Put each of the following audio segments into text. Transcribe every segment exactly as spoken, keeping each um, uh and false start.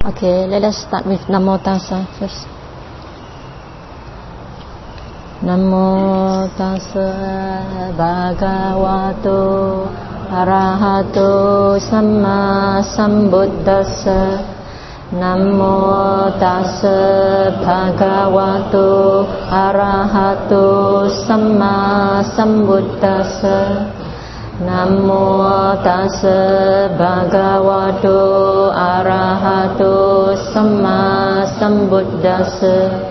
Okay, let us start with Namo Tassa first. Namo Tassa Bhagavato Arahato Samma Sambuddhassa. Namo Tassa Bhagavato Arahato Samma Sambuddhassa. Namo Tassa Bhagavato Arahato Samma Sambuddhassa.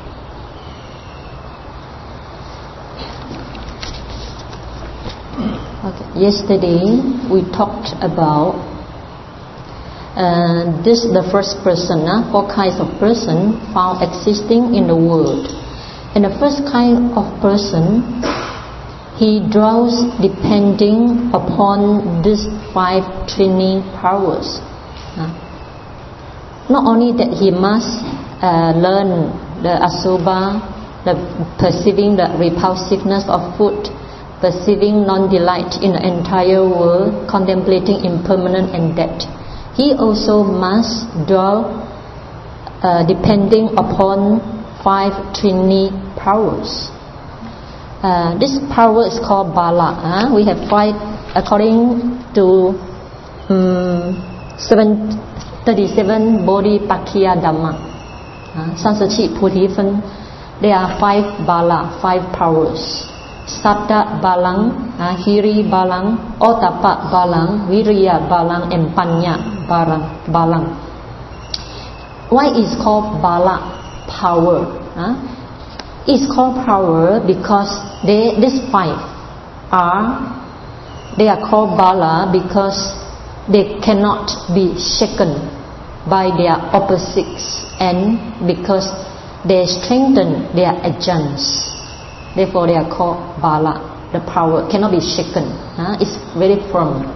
Okay. Yesterday we talked about uh, this the first person, uh, four kinds of person found existing in the world. And the first kind of person, he draws depending upon these five training powers. Uh, not only that he must uh, learn the asubha, the perceiving the repulsiveness of food, perceiving non-delight in the entire world, contemplating impermanence and death. He also must draw uh, depending upon five trini powers. Uh, this power is called bala. Uh, we have five according to um, seven, thirty-seven Bodhipakkhya Dhamma. Uh, Sanskrit Puthifen. There are five bala, five powers. Saddha balang, uh, hiri balang, ottappa balang, viriya balang, and panya balang. balang. Why is called bala, power? Uh? It's called power because they, these five are, they are called bala because they cannot be shaken by their opposites and because they strengthen their adjuncts. Therefore they are called bala. The power cannot be shaken. Uh, it's very firm.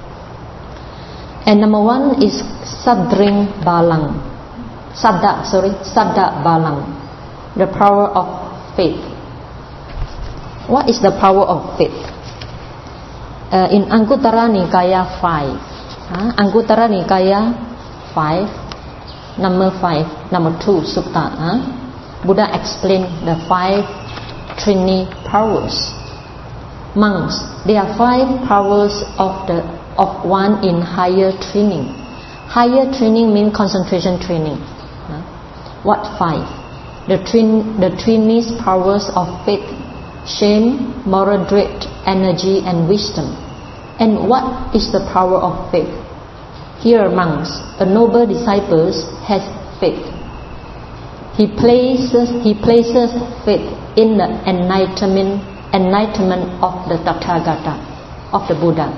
And number one is Saddring Balang. Saddha, sorry, Saddha Balang. The power of faith. What is the power of faith? Uh, in Anguttara Nikaya five. Uh, Anguttara Nikaya five, number five, number two sutta. Uh, Buddha explained the five trini powers. Monks, there are five powers of the of one in higher training. Higher training means concentration training. Uh, what five? The trin, the trinis powers of faith, shame, moderate energy, and wisdom. And what is the power of faith? Here, monks, a noble disciple has faith. He places he places faith in the enlightenment enlightenment of the Tathagata, of the Buddha.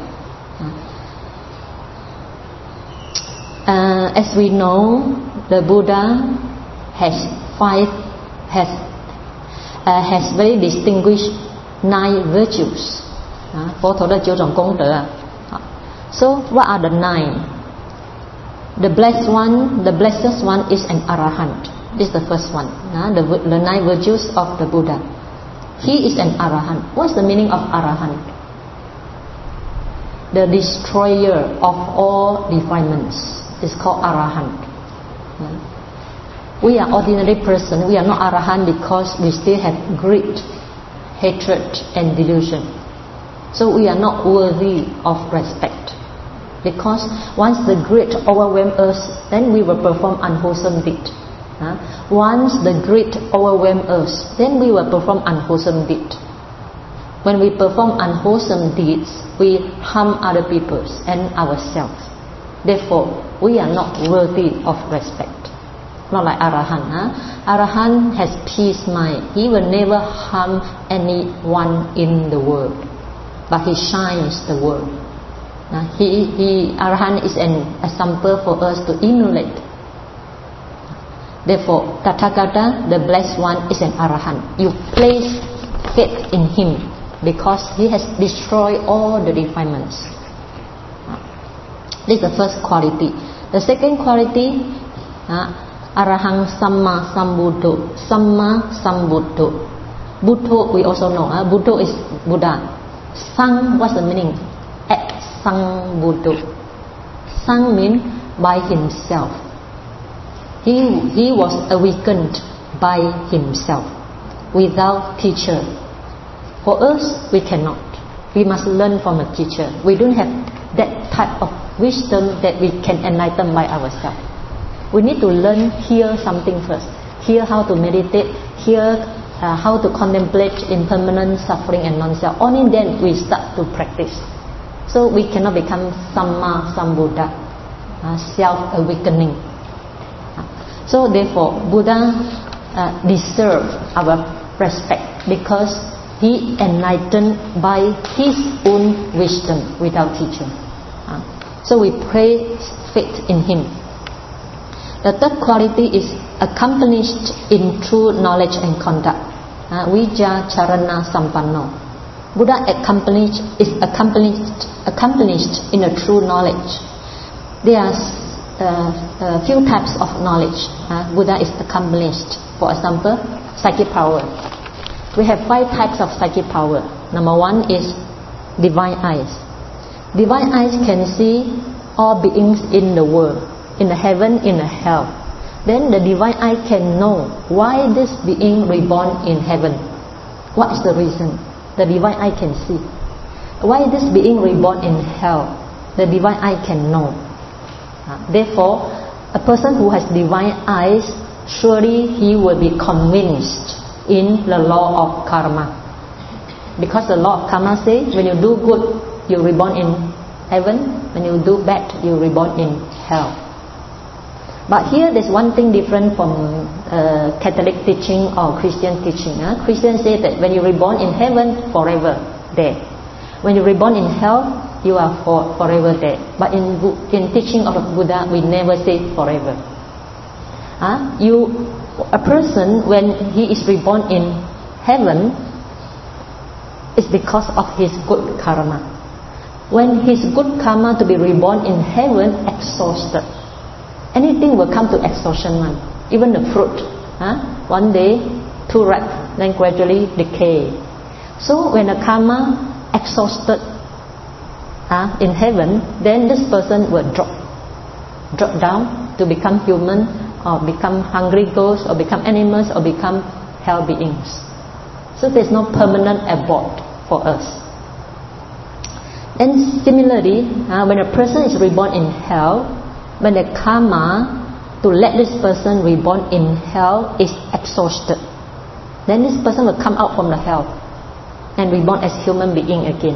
Uh, as we know, the Buddha has five has uh, has very distinguished nine virtues. Phổ Thọ Đa Chiếu Trọng Công Tử. So what are the nine? The blessed one, the blessed one is an arahant. This is the first one. The, the nine virtues of the Buddha. He is an arahant. What's the meaning of arahant? The destroyer of all defilements is called arahant. We are ordinary person. We are not arahant because we still have greed, hatred, and delusion. So we are not worthy of respect. Because once the greed overwhelms us, then we will perform unwholesome deed. Uh, once the greed overwhelms us, then we will perform unwholesome deed. When we perform unwholesome deeds, we harm other people and ourselves. Therefore, we are not worthy of respect. Not like Arahant. Huh? Arahant has peace mind. He will never harm anyone in the world, but he shines the world. Uh, he, he, Arahant is an example for us to emulate. Therefore, Tathagata, the blessed one, is an arahant. You place faith in him because he has destroyed all the defilements. This is the first quality. The second quality, uh, Arahang Samma Sambuddho. Samma Sambuddho. Buddho we also know. Uh, Buddho is Buddha. Sang, what's the meaning? At Sang Buddho. Sang means by himself. He, he was awakened by himself, without teacher. For us, we cannot. We must learn from a teacher. We don't have that type of wisdom that we can enlighten by ourselves. We need to learn, hear something first. Hear how to meditate, hear uh, how to contemplate impermanent suffering and non-self. Only then we start to practice. So we cannot become Samma Sambuddha, uh, self-awakening. So therefore, Buddha uh, deserves our respect because he enlightened by his own wisdom without teaching. Uh, so we place faith in him. The third quality is accomplished in true knowledge and conduct. Uh, Vijja Charana Sampanno. Buddha accomplished is accomplished accomplished in a true knowledge. There are uh, a few types of knowledge. Uh, Buddha is accomplished. For example, psychic power. We have five types of psychic power. Number one is divine eyes. Divine eyes can see all beings in the world, in the heaven, in the hell. Then the divine eye can know why this being reborn in heaven. What is the reason? The divine eye can see. Why this being reborn in hell? The divine eye can know. Therefore, a person who has divine eyes, surely he will be convinced in the law of karma. Because the law of karma says, when you do good, you reborn in heaven. When you do bad, you reborn in hell. But here there's one thing different from uh, Catholic teaching or Christian teaching. Huh? Christians say that when you reborn in heaven, forever there. When you reborn in hell, you are for, forever there. But in in teaching of Buddha, we never say forever. Huh? You, a person when he is reborn in heaven, is because of his good karma. When his good karma to be reborn in heaven exhausted, anything will come to exhaustion, man. Even the fruit, huh? One day too ripe, then gradually decay. So when the karma exhausted uh, in heaven, then this person will drop drop down to become human, or become hungry ghosts, or become animals, or become hell beings. So there's no permanent abode for us. And similarly, uh, when a person is reborn in hell, when the karma to let this person reborn in hell is exhausted, then this person will come out from the hell and reborn as human being again.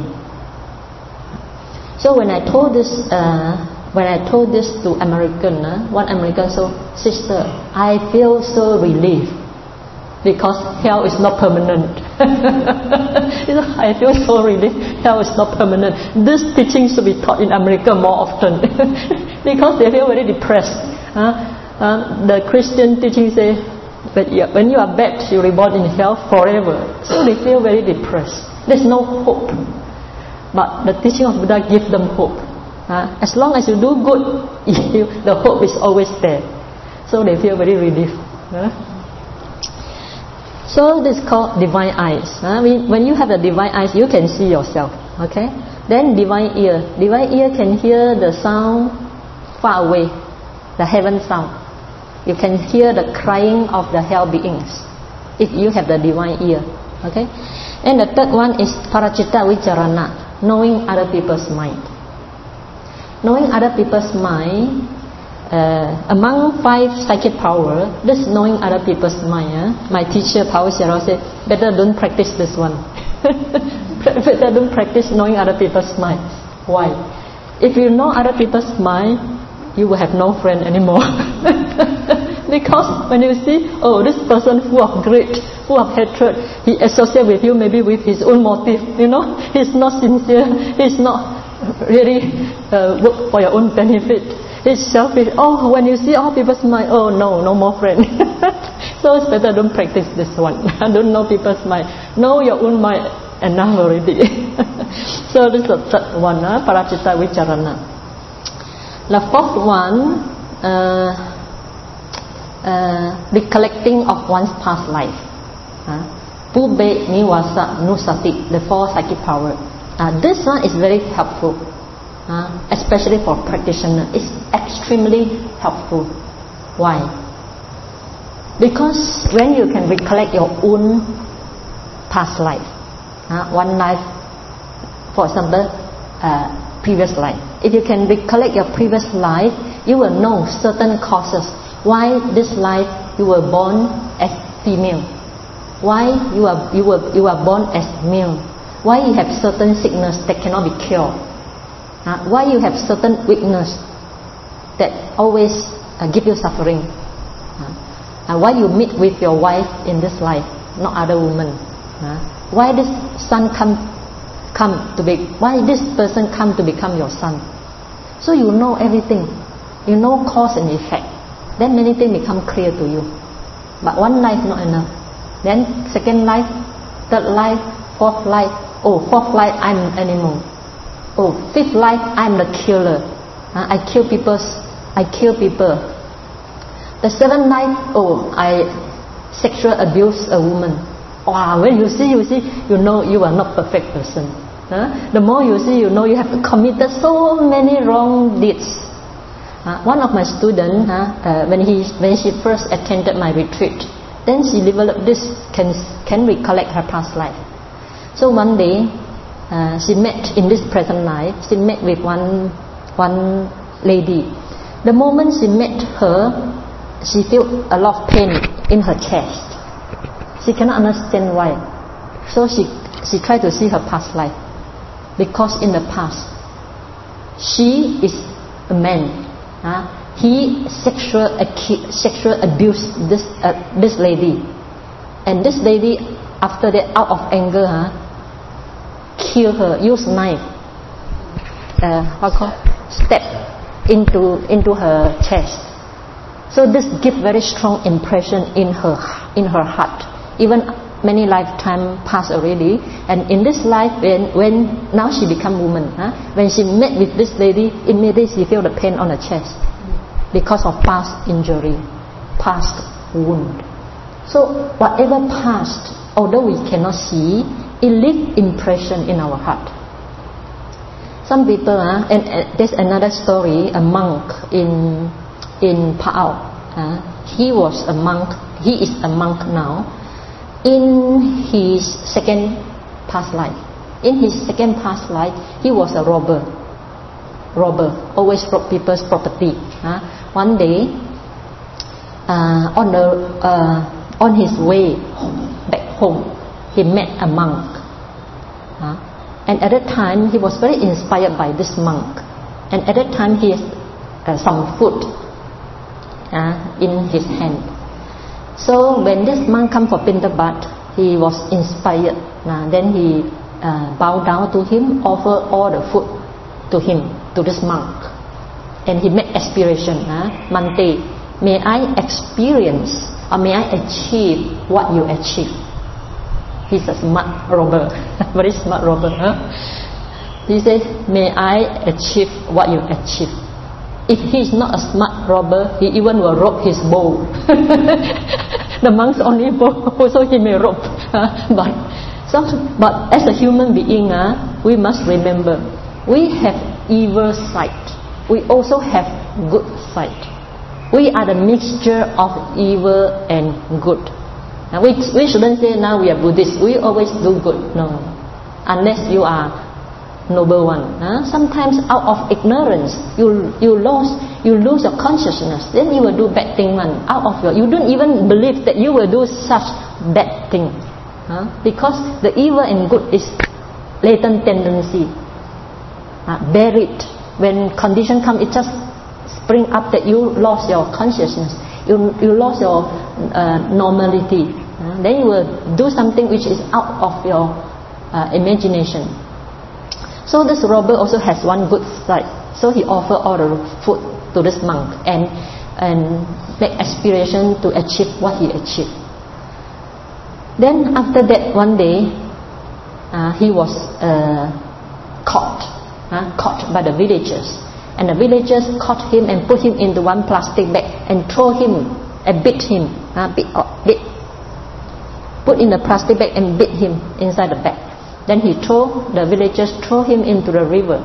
So when I told this, uh, when I told this to American, uh, one American said, "Sister, I feel so relieved because hell is not permanent." I feel so relieved. Hell is not permanent. This teaching should be taught in America more often because they feel very depressed. Uh, uh, the Christian teaching say, but when you are bad, you reborn in hell forever. So they feel very depressed. There's no hope. But the teaching of Buddha gives them hope. Uh, as long as you do good, you, the hope is always there. So they feel very relieved. Uh. So this is called divine eyes. Uh, when you have the divine eyes, you can see yourself. Okay. Then divine ear. Divine ear can hear the sound far away, the heaven sound. You can hear the crying of the hell beings if you have the divine ear. Okay. And the third one is Paracitta Vicharana, knowing other people's mind. Knowing other people's mind, uh, among five psychic power, this knowing other people's mind, uh, my teacher Paul Sierra said, better don't practice this one. Better don't practice knowing other people's mind. Why? If you know other people's mind, you will have no friend anymore. Because when you see, oh, this person full of greed, full of hatred, he associates with you maybe with his own motive, you know, he's not sincere, he's not really uh, work for your own benefit, he's selfish. Oh, when you see all people's mind, oh no, no more friend. So it's better don't practice this one. Don't know people's mind. Know your own mind enough already. So this is the third one, uh, Paracitta Vicharana. The fourth one, uh, uh, recollecting of one's past life. Pubbe Niwasa Nusati, the four psychic power. Uh, this one is very helpful, uh, especially for practitioners. It's extremely helpful. Why? Because when you can recollect your own past life, uh, one life, for example, uh, previous life. If you can recollect your previous life, you will know certain causes. Why this life you were born as female? Why you are you were you are born as male? Why you have certain sickness that cannot be cured? Uh, why you have certain weakness that always uh, give you suffering? Uh, uh, why you meet with your wife in this life, not other women? Uh, why this son come come to be? Why this person come to become your son? So you know everything. You know cause and effect. Then many things become clear to you. But one life not enough. Then second life, third life, fourth life. Oh, fourth life I'm an animal. Oh, fifth life I'm the killer. Uh, I kill people. I kill people. The seventh life, oh, I sexual abuse a woman. Wow, when you see, you see, you know you are not perfect person. Uh, the more you see, you know you have committed so many wrong deeds. Uh, one of my students, uh, uh, when he when she first attended my retreat, then she developed this, can can recollect her past life. So one day, uh, she met in this present life. She met with one one lady. The moment she met her, she felt a lot of pain in her chest. She cannot understand why. So she she tried to see her past life, because in the past, she is a man. Uh, he sexual sexual abused this uh, this lady, and this lady after that, out of anger, uh, kill her, use knife, uh, how call, step into into her chest. So this give very strong impression in her in her heart. Even many lifetime passed already, and in this life, when when now she become woman, huh? When she met with this lady, immediately she feel the pain on her chest because of past injury, past wound. So whatever past, although we cannot see, it leaves impression in our heart. Some people, uh, and uh, there's another story. A monk in in Paau. Uh, he was a monk. He is a monk now. In his second past life, in his second past life, he was a robber. Robber, always rob people's property. Uh, one day, uh, on the uh, on his way back home, he met a monk. Uh, and at that time, he was very inspired by this monk. And at that time, he has uh, some food uh, in his hand. So when this monk come for Pintabat, he was inspired. Uh, then he uh, bowed down to him, offer all the food to him, to this monk. And he made aspiration, uh, Mante, may I experience or may I achieve what you achieve. He's a smart robber, very smart robber. Huh? He said, may I achieve what you achieve. If he is not a smart robber, he even will rob his bowl. The monk's only bowl, so he may rob. but, so, but as a human being, uh, we must remember, we have evil side. We also have good side. We are the mixture of evil and good. Now we, we shouldn't say now we are Buddhist, we always do good. No. Unless you are noble one. Huh? Sometimes out of ignorance, you you lose you lose your consciousness. Then you will do bad thing one. Out of your, you don't even believe that you will do such bad thing, huh? Because the evil and good is latent tendency, uh, buried. When condition come, it just spring up that you lost your consciousness. You you lost your uh, normality. Uh, then you will do something which is out of your uh, imagination. So this robber also has one good side. So he offered all the food to this monk and and make aspiration to achieve what he achieved. Then after that, one day, uh, he was uh, caught, uh, caught by the villagers, and the villagers caught him and put him into one plastic bag and throw him and beat him, uh, beat, uh, beat, put in the plastic bag and beat him inside the bag. Then he throw, the villagers throw him into the river.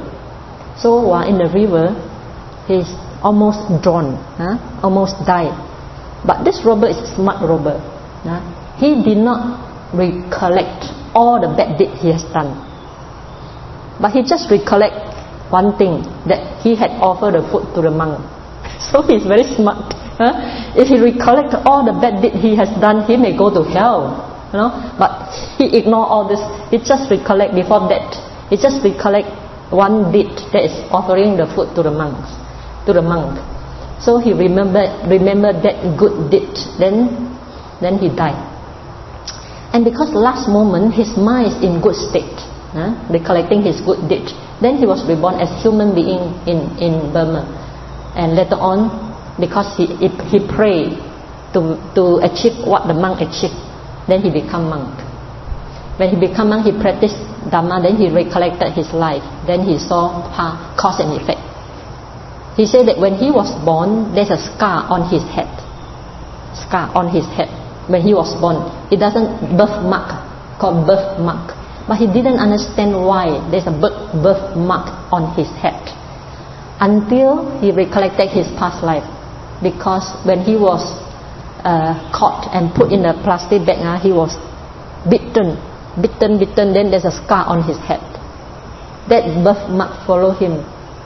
So while in the river, he's almost drowned, huh? almost died. But this robber is a smart robber. Uh, he did not recollect all the bad deed he has done. But he just recollect one thing, that he had offered the food to the monk. So he's very smart. Huh? If he recollect all the bad deed he has done, he may go to hell. You know? But he ignore all this. He just recollect before that. He just recollect one deed, that is offering the food to the monks, to the monk. So he remembered remembered that good deed. Then, then he died. And because last moment his mind is in good state, huh? recollecting his good deed, then he was reborn as human being in, in Burma. And later on, because he he prayed to to achieve what the monk achieved, then he become monk. When he become monk, he practiced Dhamma. Then he recollected his life. Then he saw cause and effect. He said that when he was born, there's a scar on his head. Scar on his head. When he was born, it doesn't birthmark, called birthmark. But he didn't understand why there's a birth birthmark on his head until he recollected his past life. Because when he was uh, caught and put in a plastic bag, uh, he was bitten, bitten, bitten. Then there's a scar on his head. That birthmark followed him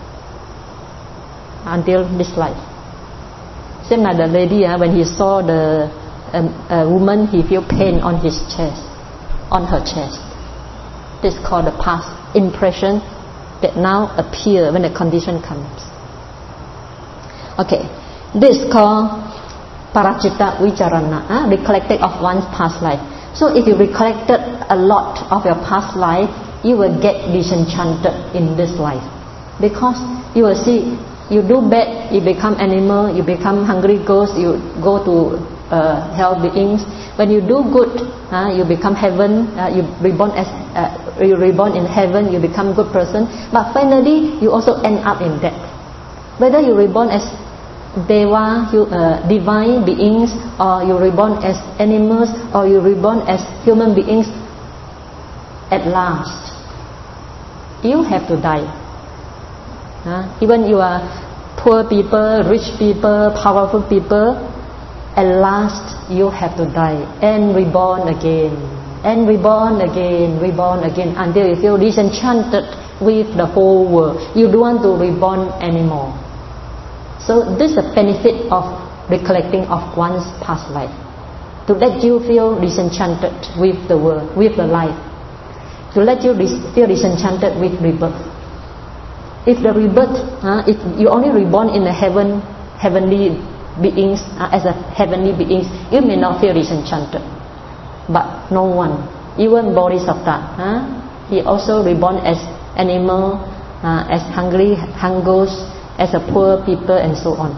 until this life. Same like the lady, uh, when he saw the um, a woman, he feel pain on his chest, on her chest. This is called the past impression that now appear when the condition comes. Okay, this is called Parajita Vicharana, uh, recollecting of one's past life. So if you recollected a lot of your past life, you will get disenchanted in this life, because you will see, you do bad, you become animal, you become hungry ghost, you go to uh, hell beings. When you do good, uh, you become heaven, uh, you reborn as uh, you reborn in heaven, you become good person. But finally, you also end up in death. Whether you reborn as Deva, you, uh, divine beings, or you reborn as animals, or you reborn as human beings, at last, you have to die. Uh, even you are poor people, rich people, powerful people, at last you have to die and reborn again, and reborn again, reborn again, until you feel disenchanted with the whole world. You don't want to reborn anymore. So this is the benefit of recollecting of one's past life, to let you feel disenchanted with the world, with the life, to let you feel disenchanted with rebirth. If the rebirth, uh, if you only reborn in the heaven, heavenly beings, uh, as a heavenly beings, you may not feel disenchanted. But no one, even Bodhisattva, uh, he also reborn as animal, uh, as hungry hungers, as a poor people, and so on.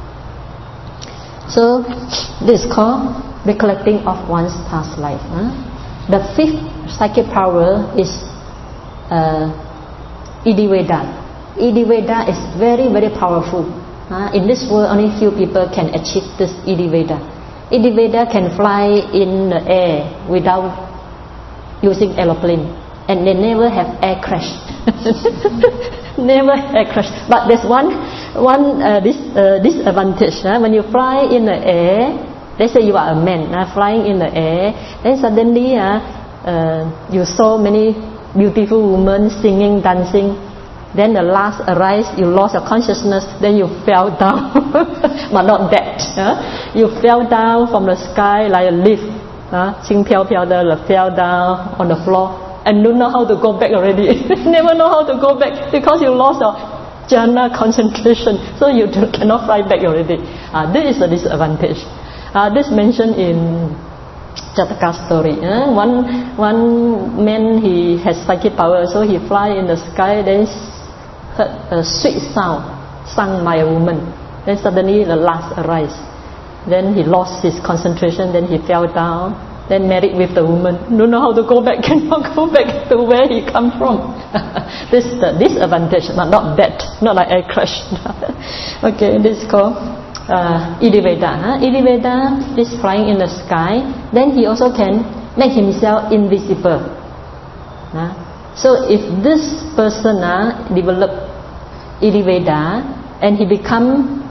So this is called recollecting of one's past life. Uh. The fifth psychic power is uh, Idiveda. Idiveda is very, very powerful. Uh, in this world, only few people can achieve this Idiveda. Idiveda can fly in the air without using aeroplane, and they never have air crash. Never air crash. But there's one, one uh, this uh, disadvantage. Uh, when you fly in the air, let's say you are a man uh, flying in the air, then suddenly uh, uh, you saw many beautiful women singing, dancing. Then the last arise, you lost your consciousness, then you fell down. But not that. Huh? You fell down from the sky like a leaf. Huh? 轻飘飘的 fell down on the floor and don't know how to go back already. Never know how to go back because you lost your jhana concentration. So you cannot fly back already. Uh, this is the disadvantage. Uh, this mentioned in Jataka's story. Uh, one, one man, he has psychic power, so he fly in the sky, then heard a sweet sound sung by a woman. Then suddenly the last arise. Then he lost his concentration. Then he fell down. Then married with the woman. Don't know how to go back. Cannot go back to where he come from. This is the disadvantage, but not that. Not like air crash. Okay, this is called uh, Idiveda. Huh? Idiveda is flying in the sky. Then he also can make himself invisible. Huh? So if this person uh, develop Idiveda and he become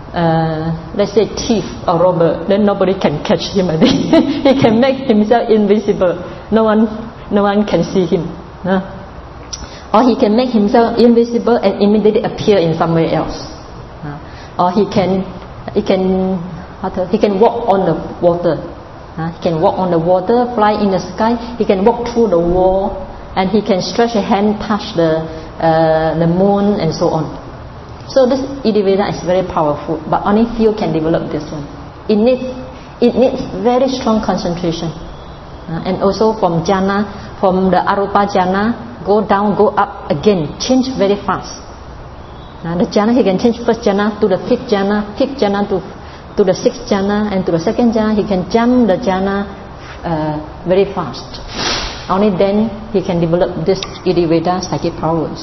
uh, let's say thief or robber, then nobody can catch him. I think he can make himself invisible. No one, no one can see him. Uh. Or he can make himself invisible and immediately appear in somewhere else. Uh. Or he can, he can, he can walk on the water. Uh. He can walk on the water, fly in the sky. He can walk through the wall, and he can stretch a hand, touch the uh, the moon, and so on. So this Iddhiveda is very powerful, but only few can develop this one. It needs, it needs very strong concentration. Uh, and also from jhana, from the arupa jhana, go down, go up again, change very fast. Uh, the jhana, he can change first jhana to the fifth jhana, fifth jhana to, to the sixth jhana, and to the second jhana, he can jump the jhana uh, very fast. Only then he can develop this Iddhiveda psychic powers.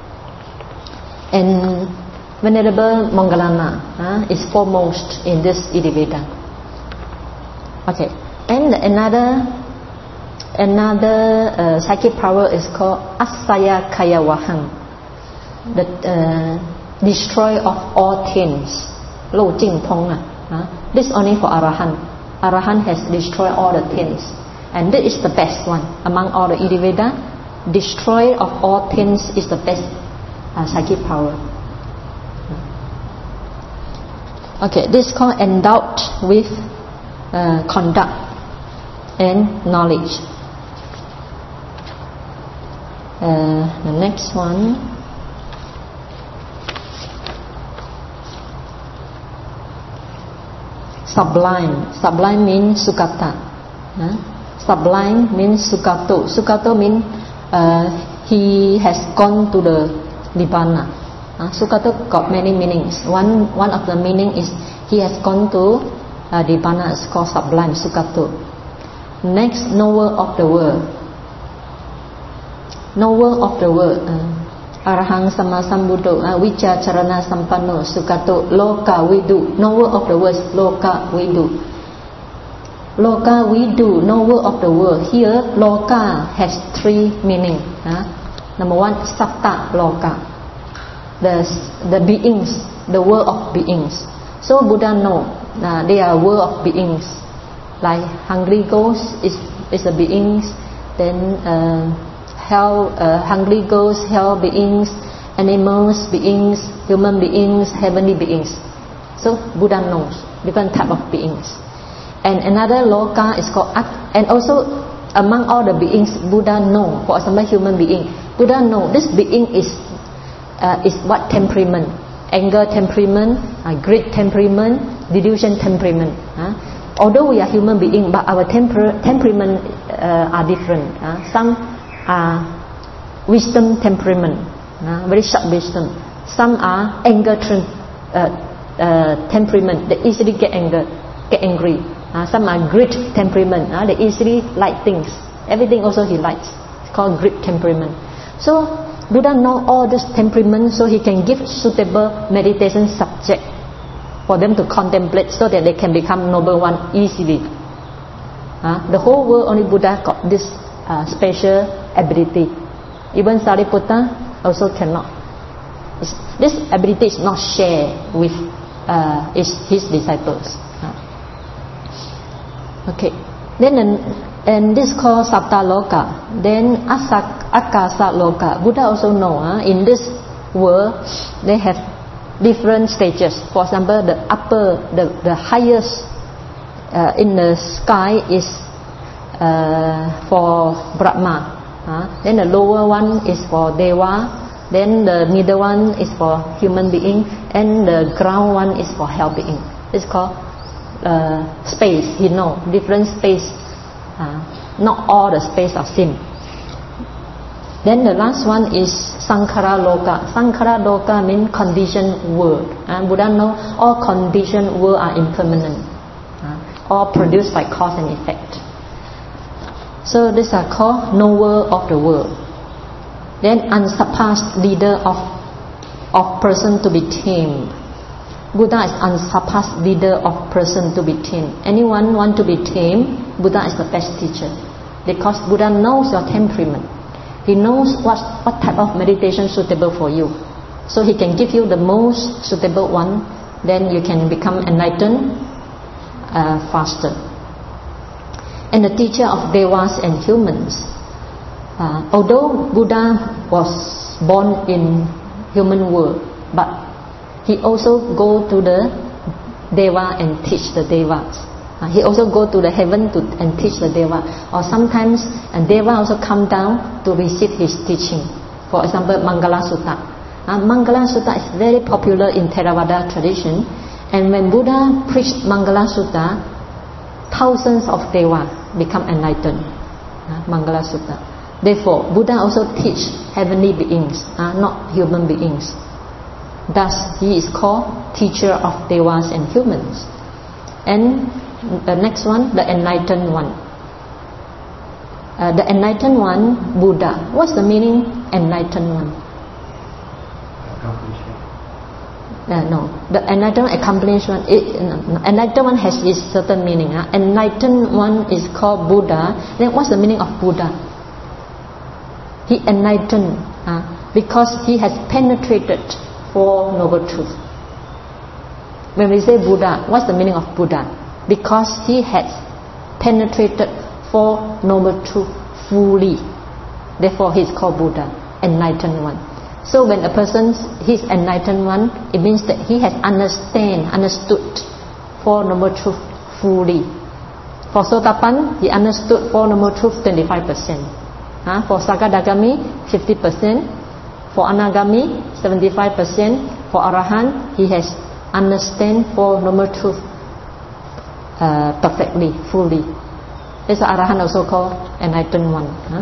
And Venerable Moggallana uh, is foremost in this Iddhiveda. Okay, and another another uh, psychic power is called Asaya Kaya Vahang, the uh, destroyer of all things. Lo Jing Tong. Uh, this only for Arahant. Arahant has destroyed all the things, and this is the best one among all the Iddhiveda. Destroyer of all things is the best uh, psychic power. Okay, this is called endowed with uh, conduct and knowledge. Uh, the next one, sublime. Sublime means sukata. Uh, sublime means sukato. Sukato means uh, he has gone to the Nibbana. Uh, Sukato got many meanings. One one of the meaning is he has gone to uh, Nibbana. It's called sublime, Sukato. Next, knower of the world. Knower of the world. Uh, Arahang Sama Sambuddho, uh, Vicha Charana Sampanno, Sukato, Loka Vidu. Knower of the world, Loka Vidu. Loka Vidu, knower of the world. Here, Loka has three meanings. Uh, number one, Satta Loka. The, the beings, the world of beings. So Buddha know uh, they are world of beings. Like hungry ghosts is, is a beings. Then uh, hell, uh, hungry ghosts, hell beings, animals beings, human beings, heavenly beings. So Buddha knows different type of beings. And another loka is called Ak. And also among all the beings, Buddha know. For example, human being, Buddha know this being is Uh, is what temperament? Anger temperament, uh, greed temperament, delusion temperament. Uh. Although we are human beings, but our temper, temperament uh, are different. Uh. Some are wisdom temperament, uh, very sharp wisdom. Some are anger uh, uh, temperament, they easily get anger, get angry. Uh, some are greed temperament, uh, they easily like things. Everything also he likes. It's called greed temperament. So Buddha knows all this temperament, so he can give suitable meditation subject for them to contemplate, so that they can become noble one easily. Uh, the whole world, only Buddha got this uh, special ability. Even Sariputta also cannot. It's, this ability is not shared with uh, his, his disciples. Uh. Okay. Then and this is called Sapta Loka. Then Asak, Akasa Loka. Buddha also know uh, in this world they have different stages. For example, the upper, the, the highest uh, in the sky is uh, for Brahma. Uh, then the lower one is for Deva. Then the middle one is for human being, and the ground one is for hell being. It's called uh, space. You know, different space. Uh, not all the space of sin. Then the last one is Sankhara Loka. Sankhara Loka means conditioned world. And Buddha knows all conditioned world are impermanent, uh, all produced by cause and effect. So these are called knower of the world. Then unsurpassed leader of of person to be tamed. Buddha is unsurpassed leader of person to be tamed. Anyone want to be tamed, Buddha is the best teacher, because Buddha knows your temperament. He knows what what type of meditation suitable for you, so he can give you the most suitable one then you can become enlightened uh, faster. And the teacher of devas and humans. Uh, although Buddha was born in human world, but he also go to the deva and teach the devas. Uh, he also go to the heaven to and teach the deva. Or sometimes a deva also come down to receive his teaching. For example, Mangala Sutta. Uh, Mangala Sutta is very popular in Theravada tradition. And when Buddha preached Mangala Sutta, thousands of deva become enlightened. Uh, Mangala Sutta. Therefore, Buddha also teach heavenly beings, uh, not human beings. Thus, he is called teacher of devas and humans. And the next one, the enlightened one. Uh, the enlightened one, Buddha. What's the meaning, enlightened one? Uh, no, the enlightened accomplished one. It, no, enlightened one has this certain meaning. Uh. Enlightened one is called Buddha. Then what's the meaning of Buddha? He enlightened uh, because he has penetrated Four Noble Truths. When we say Buddha, what's the meaning of Buddha? Because he has penetrated Four Noble Truths fully. Therefore, he is called Buddha, enlightened one. So when a person is enlightened one, it means that he has understand, understood Four Noble Truths fully. For Sotapan, he understood Four Noble Truths twenty-five percent. Uh, for Sakadagami, fifty percent. For Anagami, seventy-five percent. For Arahant, he has understand Four Noble Truths uh, perfectly, fully. This Arahant also called enlightened one. Huh?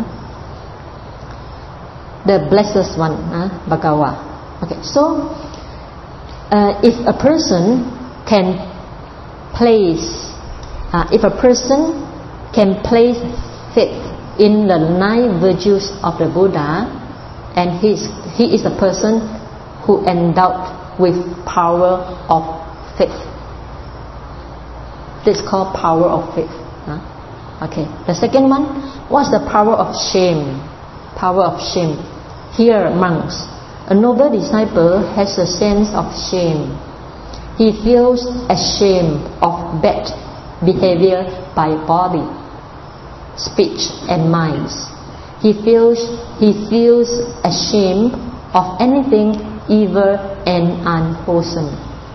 The blessed one, huh? Bhagawa. Okay, so uh, if a person can place, uh, if a person can place faith in the nine virtues of the Buddha, and he is, he is a person who endowed with power of faith. This is called power of faith. Huh? Okay. The second one, what's the power of shame? Power of shame. Here, monks, a noble disciple has a sense of shame. He feels ashamed of bad behavior by body, speech, and minds. He feels he feels ashamed of anything evil and unwholesome.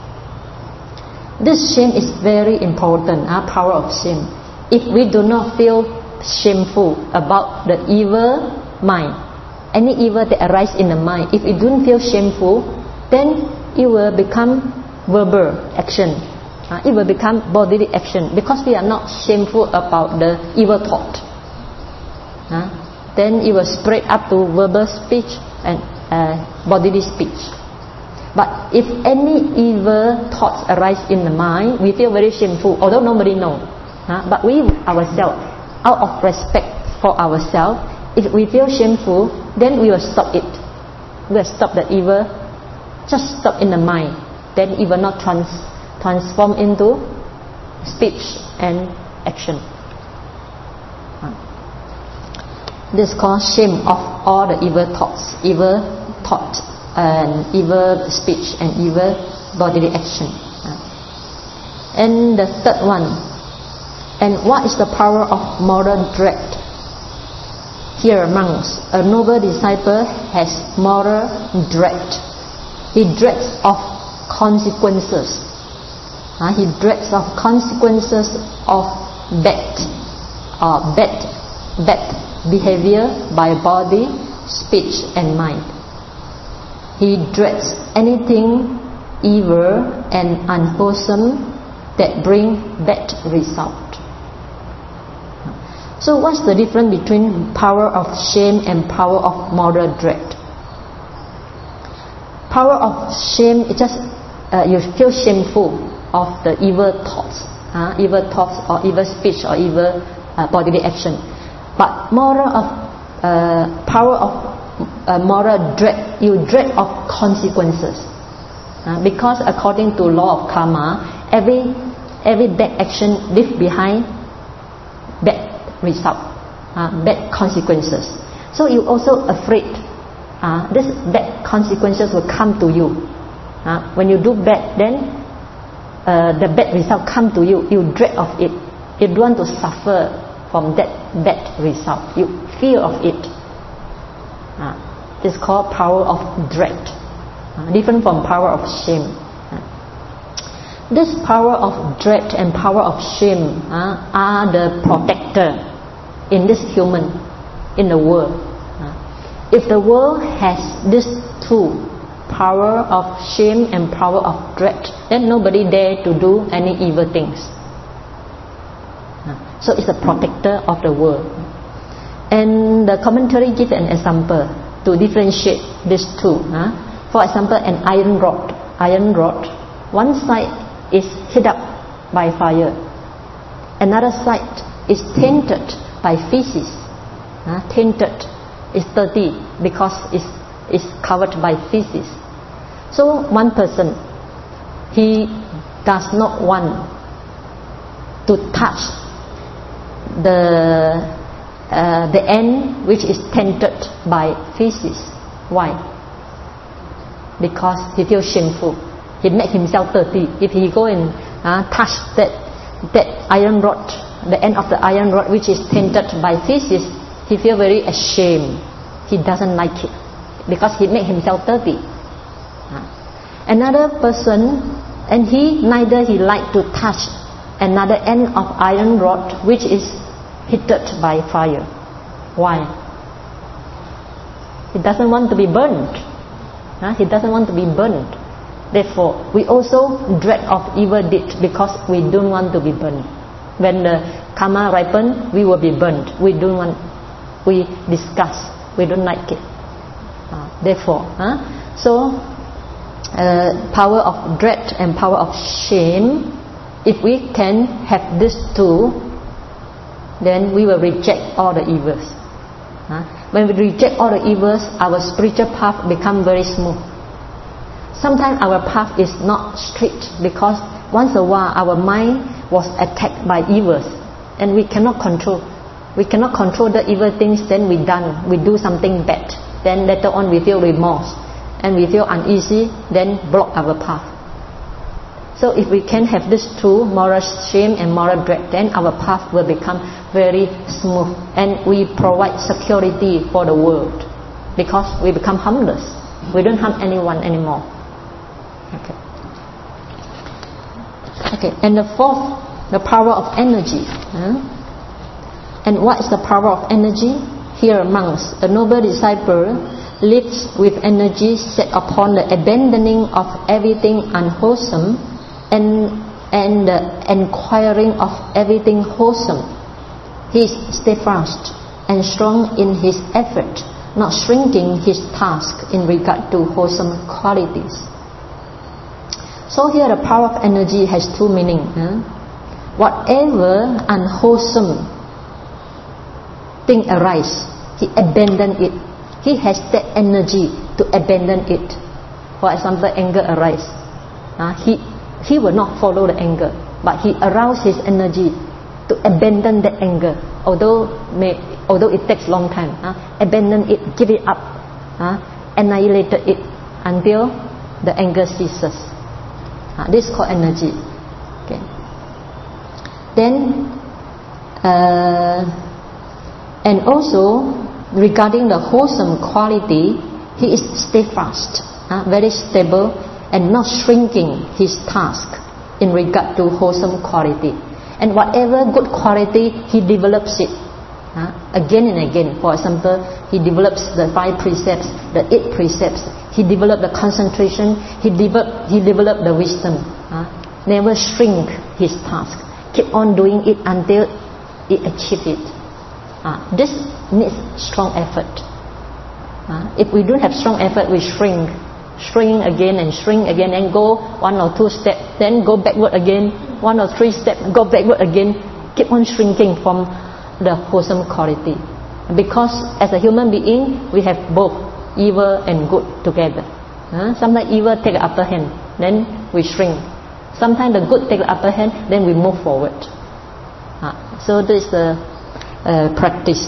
This shame is very important. Our power of shame. If we do not feel shameful about the evil mind, any evil that arises in the mind, if you don't feel shameful, then it will become verbal action. Uh, it will become bodily action because we are not shameful about the evil thought. Uh, then it will spread up to verbal speech and uh, bodily speech. But if any evil thoughts arise in the mind, we feel very shameful, although nobody knows. Uh, but we ourselves, out of respect for ourselves, if we feel shameful, then we will stop it. We will stop the evil, just stop in the mind. Then it will not trans transform into speech and action. This is called shame of all the evil thoughts, evil thought, and evil speech, and evil bodily action. And the third one, and what is the power of moral dread? Here, monks, a noble disciple has moral dread. He dreads of consequences. Uh, he dreads of consequences of bad, uh, bad, bad behavior by body, speech, and mind. He dreads anything evil and unwholesome that bring bad result. So what's the difference between power of shame and power of moral dread? Power of shame is just uh, you feel shameful of the evil thoughts, uh, evil thoughts or evil speech or evil uh, bodily action. But moral of uh, power of uh, moral dread, you dread of consequences, uh, because according to law of karma, every every bad action leaves behind bad result, uh, bad consequences. So you also afraid uh, this bad consequences will come to you. Uh, when you do bad, then uh, the bad result come to you, you dread of it. You don't want to suffer from that bad result. You fear of it. Uh, it's called power of dread, uh, different from power of shame. Uh, this power of dread and power of shame uh, are the protector in this human, in the world. Uh, if the world has this two, power of shame and power of dread, then nobody dare to do any evil things. Uh, so it's a protector of the world. And the commentary gives an example to differentiate these two. Uh. For example, an iron rod. Iron rod, one side is heated up by fire, another side is tainted by feces. Uh, tainted is dirty because it's, it's covered by feces. So one person, he does not want to touch the uh, the end which is tainted by feces. Why? Because he feels shameful. He makes himself dirty. If he go and uh, touch that that iron rod, the end of the iron rod which is tainted by feces, he feels very ashamed. He doesn't like it because he makes himself dirty. Another person, and he neither he like to touch another end of iron rod which is heated by fire. Why? He doesn't want to be burned. Huh? He doesn't want to be burned. Therefore, we also dread of evil deeds because we don't want to be burned. When the karma ripen, we will be burned. We don't want. We disgust. We don't like it. Uh, therefore, huh? so. Uh, power of dread and power of shame, if we can have these two, then we will reject all the evils. Huh? When we reject all the evils, our spiritual path becomes very smooth. Sometimes our path is not straight because once a while our mind was attacked by evils and we cannot control. We cannot control the evil things, then we done, we do something bad. Then later on we feel remorse and we feel uneasy, then block our path. So if we can have these two, moral shame and moral dread, then our path will become very smooth and we provide security for the world because we become harmless. We don't harm anyone anymore. Okay. Okay. And the fourth, the power of energy. Huh? And what is the power of energy? Here, monks, a noble disciple lives with energy set upon the abandoning of everything unwholesome and and the enquiring of everything wholesome. He is steadfast and strong in his effort, not shrinking his task in regard to wholesome qualities. So here the power of energy has two meanings. Huh? Whatever unwholesome thing arises, he abandons it. He has that energy to abandon it. For example, anger arises. Uh, he he will not follow the anger, but he arouses his energy to abandon the anger. Although may, although it takes long time, uh, abandon it, give it up, uh, annihilate it until the anger ceases. Uh, this is called energy. Okay. Then, uh, and also, regarding the wholesome quality, he is steadfast, uh, very stable and not shrinking his task in regard to wholesome quality. And whatever good quality, he develops it uh, again and again. For example, he develops the five precepts, the eight precepts. He developed the concentration, he developed, he developed the wisdom. Uh, never shrink his task. Keep on doing it until he achieves it. Uh, this needs strong effort. Uh, if we don't have strong effort, we shrink, shrink again and shrink again, and go one or two steps, then go backward again, one or three steps, go backward again, keep on shrinking from the wholesome quality. Because as a human being, we have both evil and good together. Uh, sometimes evil take the upper hand, then we shrink. Sometimes the good take the upper hand, then we move forward. Uh, so this is the Uh, practice.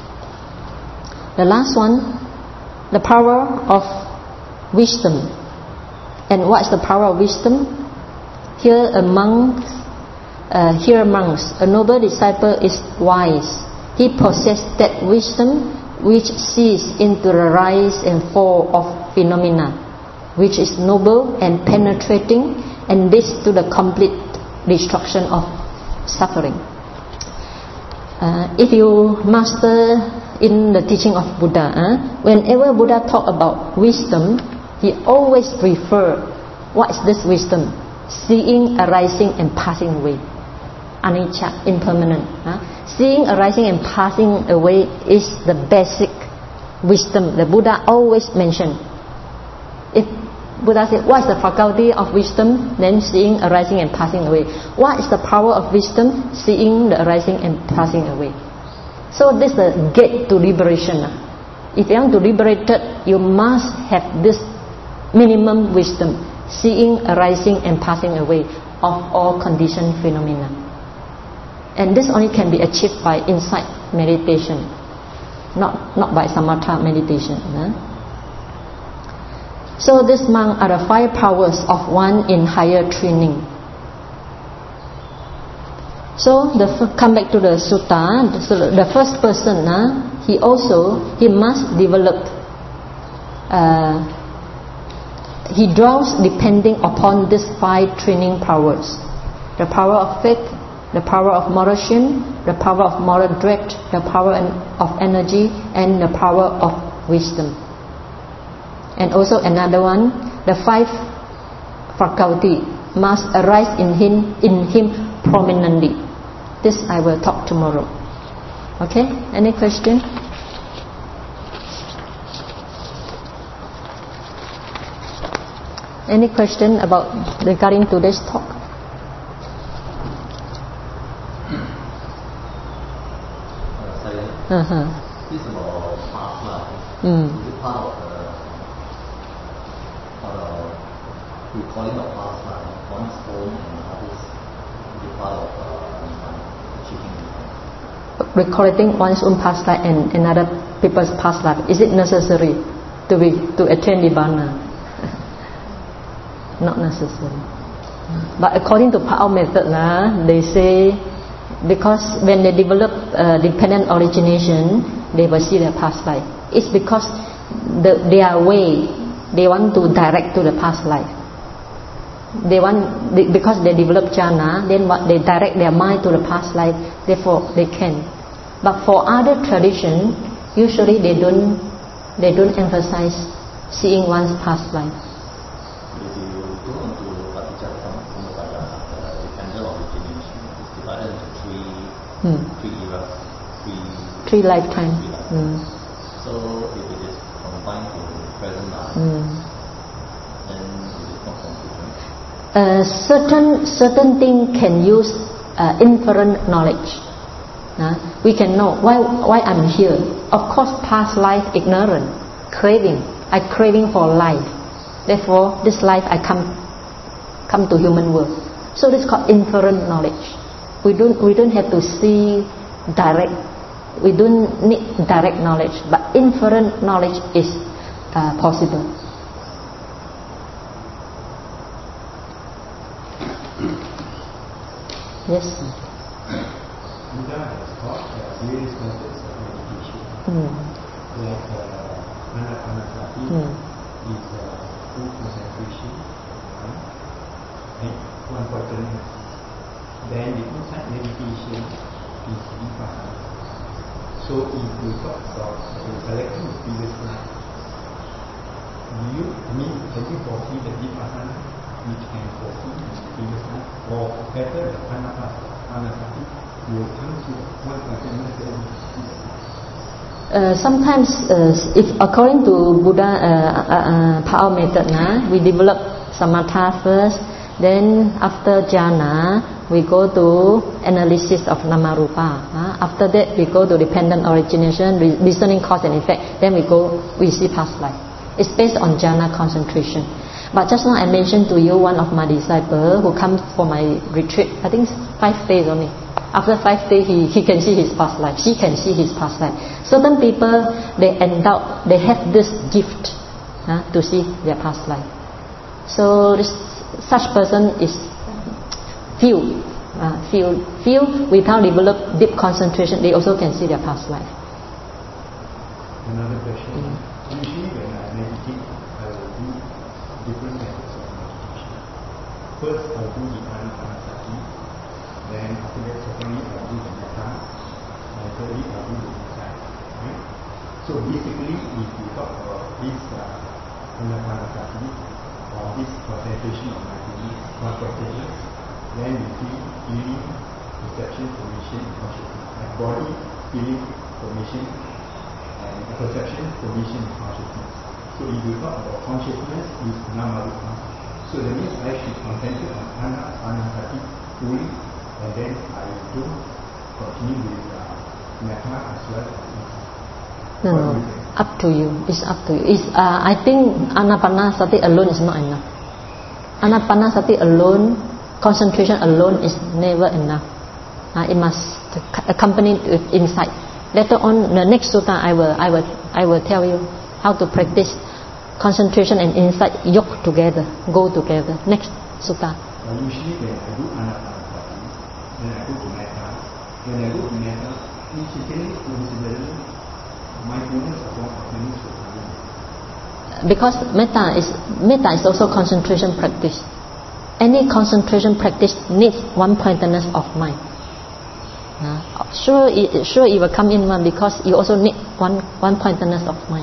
The last one, the power of wisdom. And what is the power of wisdom? Here among uh, here amongst a noble disciple is wise. He possesses that wisdom which sees into the rise and fall of phenomena, which is noble and penetrating and leads to the complete destruction of suffering. Uh, if you master in the teaching of Buddha, uh, whenever Buddha talk about wisdom, he always refer, what is this wisdom? Seeing arising and passing away. Anicca, impermanent. Uh. Seeing arising and passing away is the basic wisdom the Buddha always mention. If Buddha said, what is the faculty of wisdom? Then seeing arising and passing away. What is the power of wisdom? Seeing the arising and passing away. So this is the gate to liberation. If you want to liberate it, you must have this minimum wisdom, seeing arising and passing away of all conditioned phenomena. And this only can be achieved by insight meditation, not, not by samatha meditation. Huh? So these monks are the five powers of one in higher training. So the, come back to the sutta. So the first person, uh, he also he must develop. Uh, he draws depending upon these five training powers: the power of faith, the power of moderation, the power of moral dread, the power of energy, and the power of wisdom. And also another one, the five faculty must arise in him, in him prominently. This I will talk tomorrow. Okay? Any question? Any question about regarding today's talk? Uh-huh. This is about past life. Mm. Is it part of the recording of past life, one's own and others, is it part of uh, achieving it? Recording one's own past life and another people's past life, is it necessary to be to attain Nibbana? Not necessary. But according to Pao method, nah, they say because when they develop uh, dependent origination, they will see their past life. It's because the, their way, they want to direct to the past life. They want, they, because they develop jhana, then what, they direct their mind to the past life, therefore they can. But for other tradition, usually they don't, they don't emphasize seeing one's past life. If you go into Paticca the dependent origination is divided into three, hmm. three eras, three, three lifetimes. Three lifetimes. Hmm. So if it is combined to the present life, Hmm. then it is not confusing. Uh, certain certain thing can use uh, inferent knowledge. Uh, we can know why why I'm here. Of course, past life ignorant, craving. I craving for life. Therefore, this life I come come to human world. So this is called inferent knowledge. We don't we don't have to see direct. We don't need direct knowledge, but inferent knowledge is uh, possible. Yes. Buddha has taught uh, various methods of meditation, Mm. like uh, anapanasati Mm. is uh, full concentration, uh, right? One quadrant. Then the insight meditation is vipassana. So if we talk about the collecting of previous life, do you I mean can you foresee the vipassana which can foresee the previous life, or better the anapanasati will come to one quadrant? Uh, sometimes, uh, if according to Buddha uh, uh, uh, Pao method, nah, we develop samatha first, then after jhana, we go to analysis of namarupa. Uh, after that, we go to dependent origination, re- reasoning cause and effect. Then we go, we see past life. It's based on jhana concentration. But just now I mentioned to you one of my disciples who comes for my retreat. I think five days only. After five days, he, he can see his past life. She can see his past life. Certain people, they endow, they have this gift uh, to see their past life. So this, such person is feel, uh, feel, feel without develop deep concentration, they also can see their past life. Another question. Mm. Usually when I meditate, I will do different methods of meditation. First, I'll do the anapanasati. Then after that, secondly, I'll do the metta. And thirdly, I'll do the insight. Right? So basically, if we talk about this uh, anapanasati, or this concentration of mindfulness, one consciousness, then we feel feeling, perception, formation, consciousness. Like body, feeling, formation, and perception, formation, consciousness. So if you talk about consciousness, is namarupa. So that means I should concentrate on anapanasati fully, and then I do continue with uh, metta as well as insight. No, no, up to you. It's up to you. It's, uh, I think anapanasati alone is not enough. Anapanasati alone, concentration alone is never enough. Uh, it must accompany with insight. Later on, the next sutta, I will, I will, I will tell you how to practice concentration and insight yoke together, go together. Next sutta. Well, usually when I do anapanasati, then I go to metta. When I go to metta, incidentally, coincidentally, mindfulness upon awareness will come in. Because metta is metta is also concentration practice. Any concentration practice needs one-pointedness of mind. Uh, sure, it, sure it will come in one because you also need one one-pointedness of mind.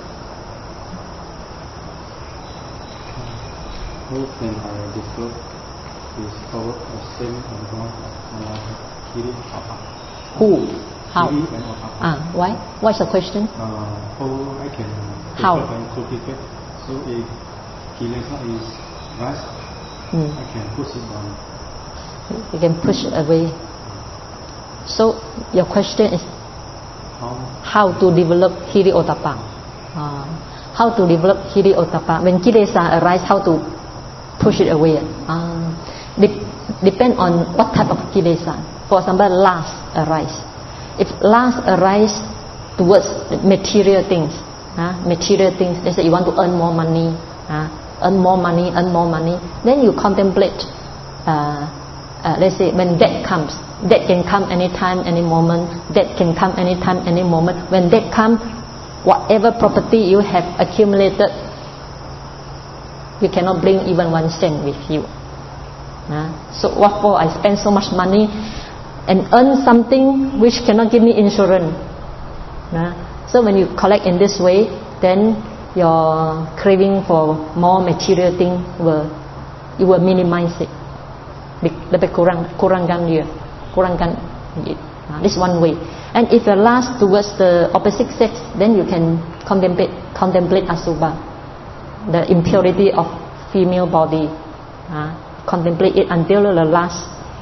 How can I develop this power of same and God of Kiri Otapa? Who? How? Kiri and Otapa. Ah, why? What's the question? Uh, how I can How? develop and cultivate. So if kilesa is rise, Hmm. I can push it down. You can push away. So your question is How? how to develop Hiri Otapa. Uh, how to develop Hiri Otapa. When kilesa arise, how to push it away. Uh, de- depend on what type of kilesa. For example, lust arise. If lust arise towards material things, uh, material things, let's say you want to earn more money, uh, earn more money, earn more money, then you contemplate, uh, uh, let's say when death comes, death can come anytime, any moment, death can come anytime, any moment. When death comes, whatever property you have accumulated, you cannot bring even one cent with you. Uh, so what for I spend so much money and earn something which cannot give me insurance? Uh, so when you collect in this way, then your craving for more material thing will, you will minimize it. Lebih kurang, kurangkan dia, kurangkan it. Uh, this is one way. And if you lust towards the opposite sex, then you can contemplate, contemplate asubha, the impurity of female body. Uh, contemplate it until the lust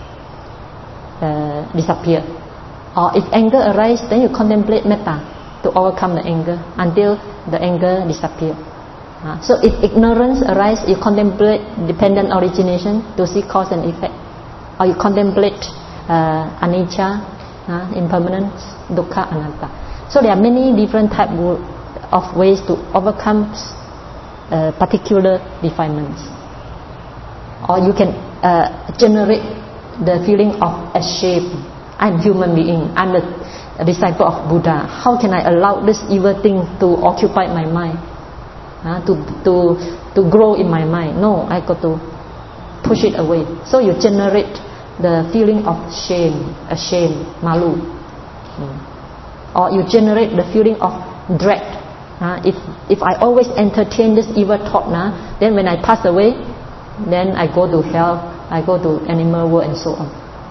uh, disappear. Or if anger arises, then you contemplate metta to overcome the anger until the anger disappear. Uh, so if ignorance arises, you contemplate dependent origination to see cause and effect, or you contemplate uh, anicca, uh, impermanence, dukkha, anatta. So there are many different types of ways to overcome uh, particular defilements. Or you can uh, generate the feeling of a shame. I'm human being. I'm the a disciple of Buddha. How can I allow this evil thing to occupy my mind, uh, to to to grow in my mind? No, I got to push it away. So you generate the feeling of shame, a shame, malu, hmm. or you generate the feeling of dread. Uh, if if I always entertain this evil thought, nah, then when I pass away, then I go to hell, I go to animal world and so on.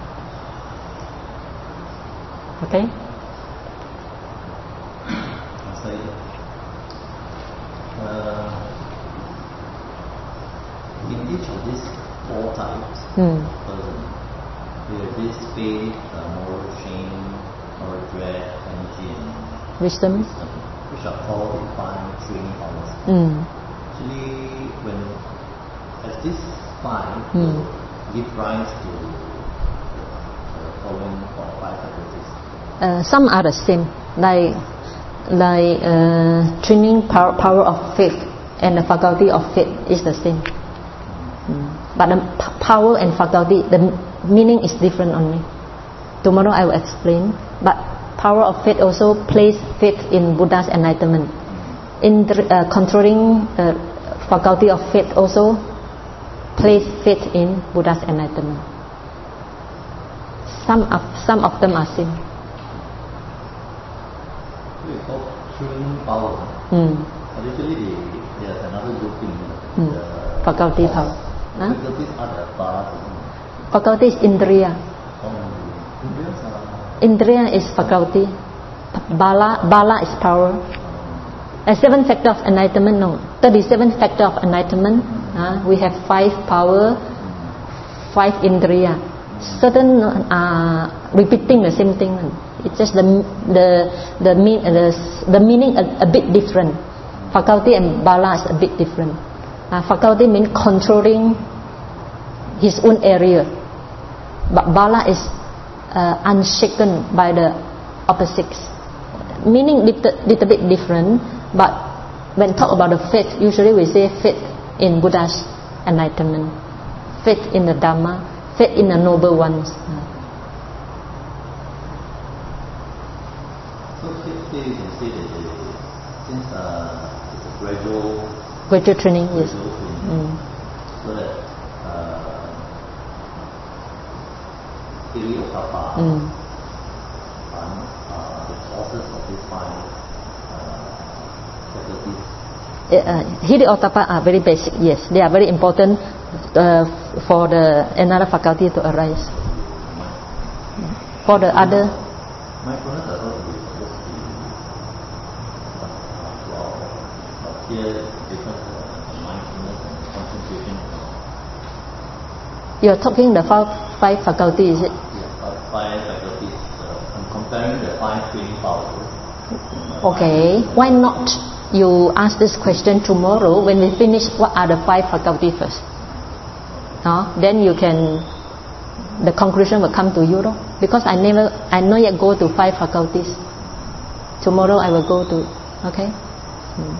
Okay. Uh, in each of these four types, Mm. person, there is this faith, uh, moral shame, moral dread, energy, and Wisdom. wisdom, which are called defined training powers. Mm. Actually, when as this five Mm. will give rise to the following four or five faculties. Uh, some are the same, like like uh, training power, power of faith and the faculty of faith is the same. Mm. But the p- power and faculty, the meaning is different only. Tomorrow I will explain. But power of faith also place faith in Buddha's enlightenment. In the, uh, controlling uh, faculty of faith also place faith in Buddha's enlightenment. Some of some of them are same. We call training power. Mm. Actually, there's another grouping. Mm. Faculty power. Huh? Faculties are the bala. Faculty is Indriya. Indriya is faculty. Bala, bala is power. A seven factor of enlightenment, no. thirty-seven factor of enlightenment. Uh, we have five power, five Indriya. Certain are uh, repeating the same thing. It's just the the the mean the, the meaning a, a bit different. Faculty and bala is a bit different. Uh, faculty means controlling his own area, but bala is uh, unshaken by the opposites. Meaning little, little bit different, but when talk about the faith, usually we say faith in Buddha's enlightenment, faith in the Dhamma, faith in the noble ones. So here you can say that since uh, it's a gradual, gradual training, gradual yes. training, Mm. so that uh, Hiri Otapa Mm. and uh, the causes of these five uh, faculties. Uh, Hiri Otapa are very basic, yes. They are very important uh, for the another faculty to arise. For the other, Mindfulness are supposed to be supposed to be uh, well, but here because of mindfulness and concentration, you're talking the five, five faculty, is it? yeah, uh, five faculties. Uh, I'm comparing the five training powers. Okay, why not you ask this question tomorrow when we finish what are the five faculty first? No? Then you can, the conclusion will come to you, no? Because I never, I not yet go to five faculties. Tomorrow I will go to, okay? Hmm.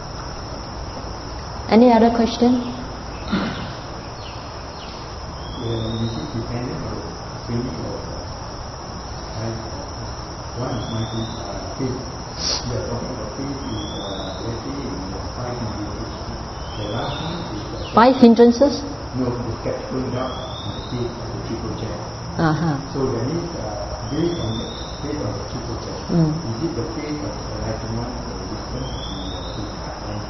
Any other question? This is dependent on training of one is my faith. We are talking about faith in, uh, let's say, in the five hindrances. The last one is the Five hindrances? no, the skeptical doubt and the faith and the triple check. Uh-huh. So that means uh, based on the faith of the triple check, Mm. is it the faith of the enlightenment, the wisdom, the faith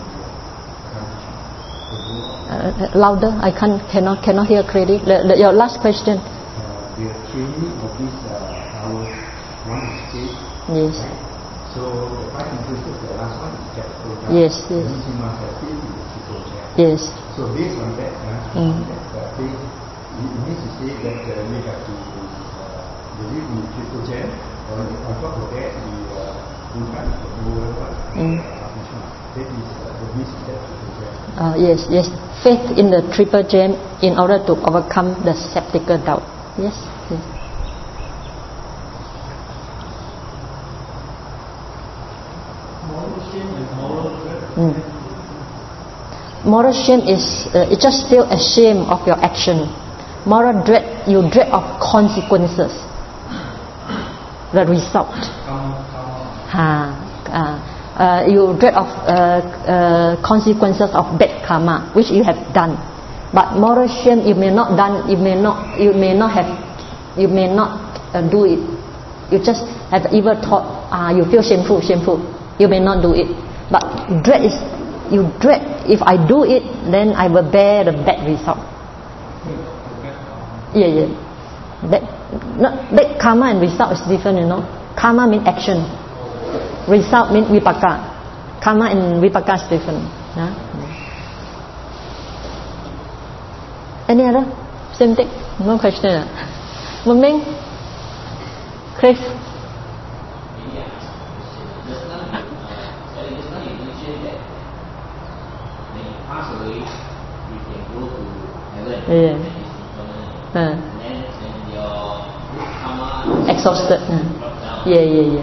and the Uh, louder, I can't, cannot, cannot hear clearly. The, the, your last question. uh, the training of this uh, power, one is faith. Yes. Right? So the five hindrances, the last one is skeptical doubt. Yes, That yes. means you must have faith in the triple check. Yes. So based on that, uh, Mm. that uh, faith, it means to say that uh, we have to uh, believe in the triple gem, or on top of that, the uh, Buddha is the lower one, Mm. uh, that is uh, the base of that triple gem. Uh, yes, yes. Faith in the triple gem in order to overcome the skeptical doubt. Yes, yes. Moral shame and moral dread. Mm. Moral shame is uh, it's just still a shame of your action. Moral dread, you dread of consequences, the result. Ha, uh, uh, you dread of uh, uh, consequences of bad karma which you have done. But moral shame, you may not done, you may not, you may not have, you may not uh, do it. You just have evil thought. Ah, you feel shameful, shameful. You may not do it. But dread is, you dread. If I do it, then I will bear the bad result. Yeah, yeah. Bad, no, bad karma and result is different, you know. Karma means action. Result means vipaka. Karma and vipaka is different. Yeah? Any other? Same thing? No question. One Ming? Chris? Yeah. Uh. Exhausted. Uh. Yeah, yeah, yeah.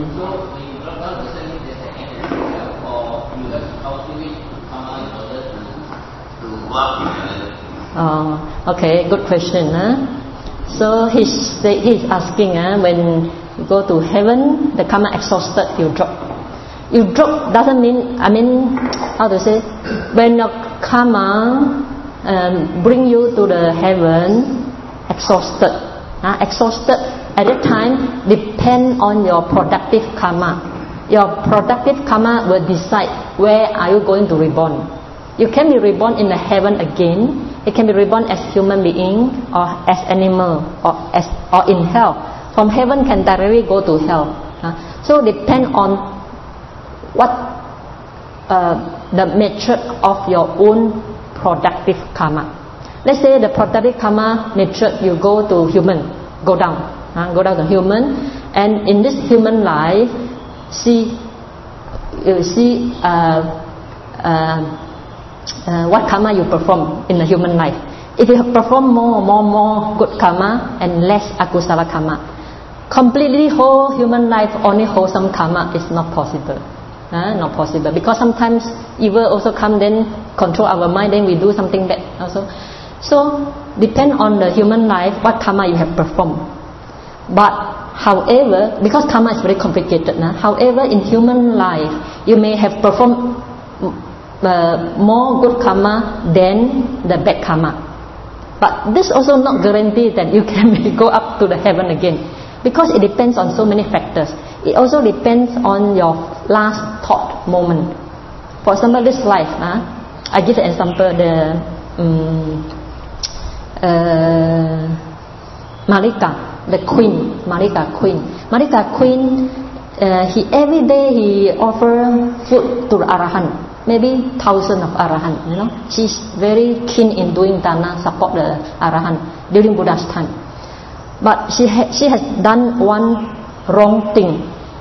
Oh, okay, good question. Huh? So he's he's asking, uh, when you go to heaven, the karma exhausted, you drop. You drop doesn't mean, I mean, how to say, when your karma um, bring you to the heaven, exhausted, uh, exhausted at that time depend on your productive karma. Your productive karma will decide where are you going to reborn. You can be reborn in the heaven again. It can be reborn as human being or as animal or as or in hell. From heaven can directly go to hell. Uh, so depend on what uh, the nature of your own productive karma. Let's say the productive karma nature, you go to human, go down, uh, go down to human, and in this human life, see, you see. Uh, uh, Uh, what karma you perform in the human life. If you have performed more, more, more good karma and less akusala karma, completely whole human life only wholesome karma is not possible. Uh, not possible because sometimes evil also come, then control our mind, then we do something bad also. So depend on the human life what karma you have performed. But however, because karma is very complicated, nah? However, in human life you may have performed Uh, more good karma than the bad karma, but this also not guarantee that you can go up to the heaven again, because it depends on so many factors. It also depends on your last thought moment. For example, this life, huh? I give an example. The um, uh, Marika, the queen, Marika queen, Marika queen. Uh, he every day he offer food to the Arahant. Maybe thousand of Arahant, you know. She's very keen in doing dana, support the Arahant during Buddha's time. But she ha- she has done one wrong thing.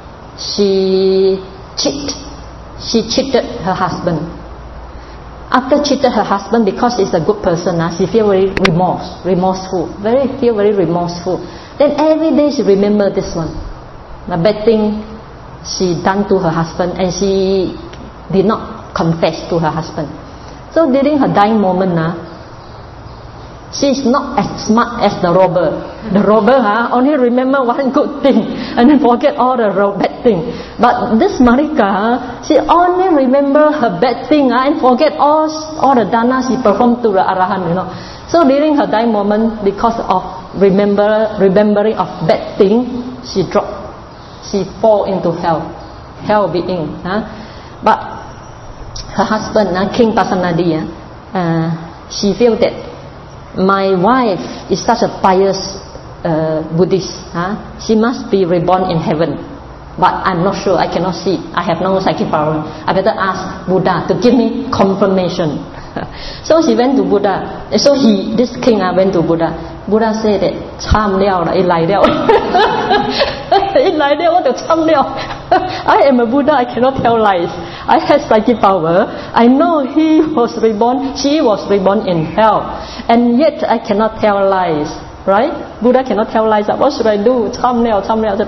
She cheat. She cheated her husband. After cheated her husband, because he's a good person, uh, she feel very remorse, remorseful, very feel very remorseful. Then every day she remember this one, the bad thing she done to her husband, and she did not confess to her husband. So during her dying moment, uh, she is not as smart as the robber. The robber uh, only remember one good thing and then forget all the bad thing. But this Marika, uh, she only remember her bad thing uh, and forget all all the dana she performed to the Arahant. You know. So during her dying moment, because of remember remembering of bad thing, she dropped. She fall into hell, hell being. Uh, but her husband, uh, King Pasenadi, uh, she felt that my wife is such a pious uh, Buddhist. Uh, she must be reborn in heaven. But I'm not sure. I cannot see. I have no psychic power. I better ask Buddha to give me confirmation. So she went to Buddha. So he, this king, uh, went to Buddha. Buddha said that, "Cham liao la, ilai liao, ilai liao, what to cham liao? I am a Buddha. I cannot tell lies. I have psychic power. I know he was reborn, she was reborn in hell, and yet I cannot tell lies. Right? Buddha cannot tell lies. What should I do? Cham liao, cham liao."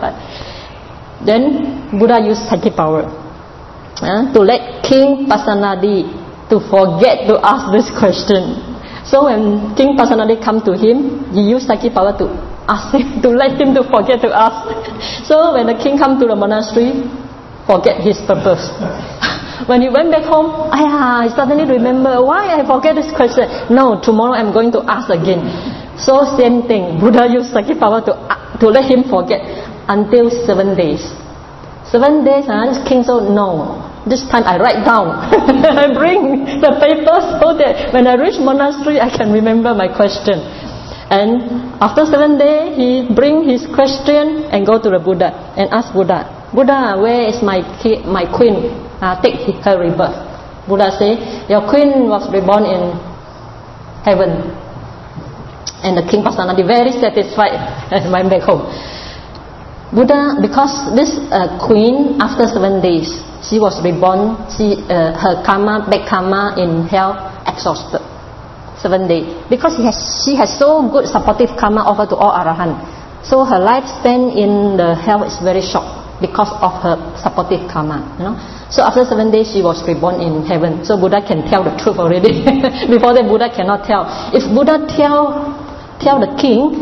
Then Buddha used psychic power uh, to let King Pasenadi to forget to ask this question. So when King Pasenadi come to him, he used psychic power to ask him, to let him to forget to ask. So when the king come to the monastery, forget his purpose. When he went back home, ah, I suddenly remember, why I forget this question? No, tomorrow I'm going to ask again. So same thing, Buddha used psychic power to to let him forget until seven days. Seven days, uh, this king said, no, this time I write down. I bring the papers so that when I reach monastery, I can remember my question. And after seven days, he bring his question and go to the Buddha and ask Buddha, Buddha, where is my ki- my queen? Uh, take her rebirth. Buddha say, your queen was reborn in heaven. And the king Pasenadi very satisfied and went back home. Buddha, because this uh, queen, after seven days, she was reborn. She, uh, her karma, bad karma in hell, exhausted. Seven days, because he has, she has so good supportive karma offered to all Arahant. So her lifespan in the hell is very short because of her supportive karma. You know. So after seven days, she was reborn in heaven. So Buddha can tell the truth already. Before that, Buddha cannot tell. If Buddha tell tell the king,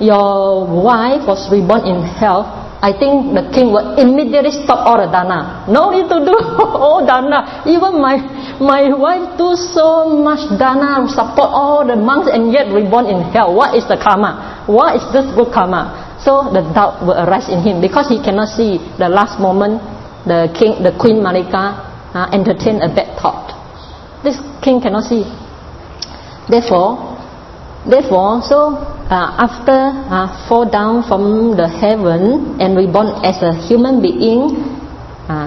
your wife was reborn in hell, I think the king will immediately stop all the dana. No need to do all dana. Even my my wife do so much dana, support all the monks, and yet reborn in hell. What is the karma? What is this good karma? So the doubt will arise in him because he cannot see the last moment the king, the Queen Malika uh, entertain a bad thought. This king cannot see. Therefore, therefore, so uh, after uh, fall down from the heaven and reborn as a human being, uh,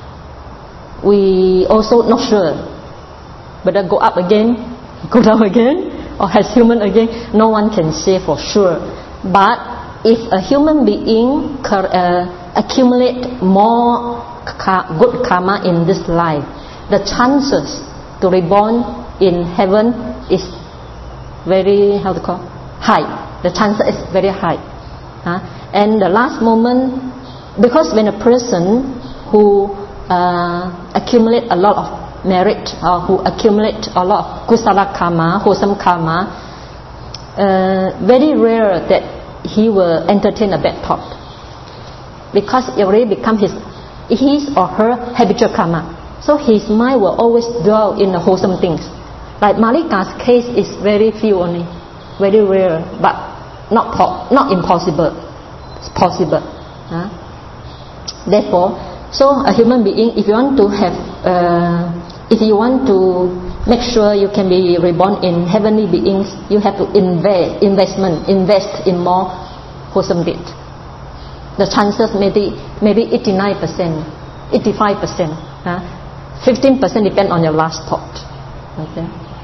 we also not sure whether go up again, go down again, or as human again. No one can say for sure. But if a human being uh, accumulate more good karma in this life, the chances to reborn in heaven is very, how to call, high. The chance is very high. Huh? And the last moment, because when a person who uh, accumulate a lot of merit, or who accumulate a lot of kusala karma, wholesome karma, uh, very rare that he will entertain a bad thought, because it already become his, his or her habitual karma. So his mind will always dwell in the wholesome things. Like Malika's case is very few only, very rare, but not po- not impossible. It's possible. Huh? Therefore, so a human being, if you want to have, uh, if you want to make sure you can be reborn in heavenly beings, you have to invest, investment, invest in more wholesome deed. The chances maybe maybe eighty-nine percent, eighty-five percent, huh? fifteen percent depend on your last thought. Okay.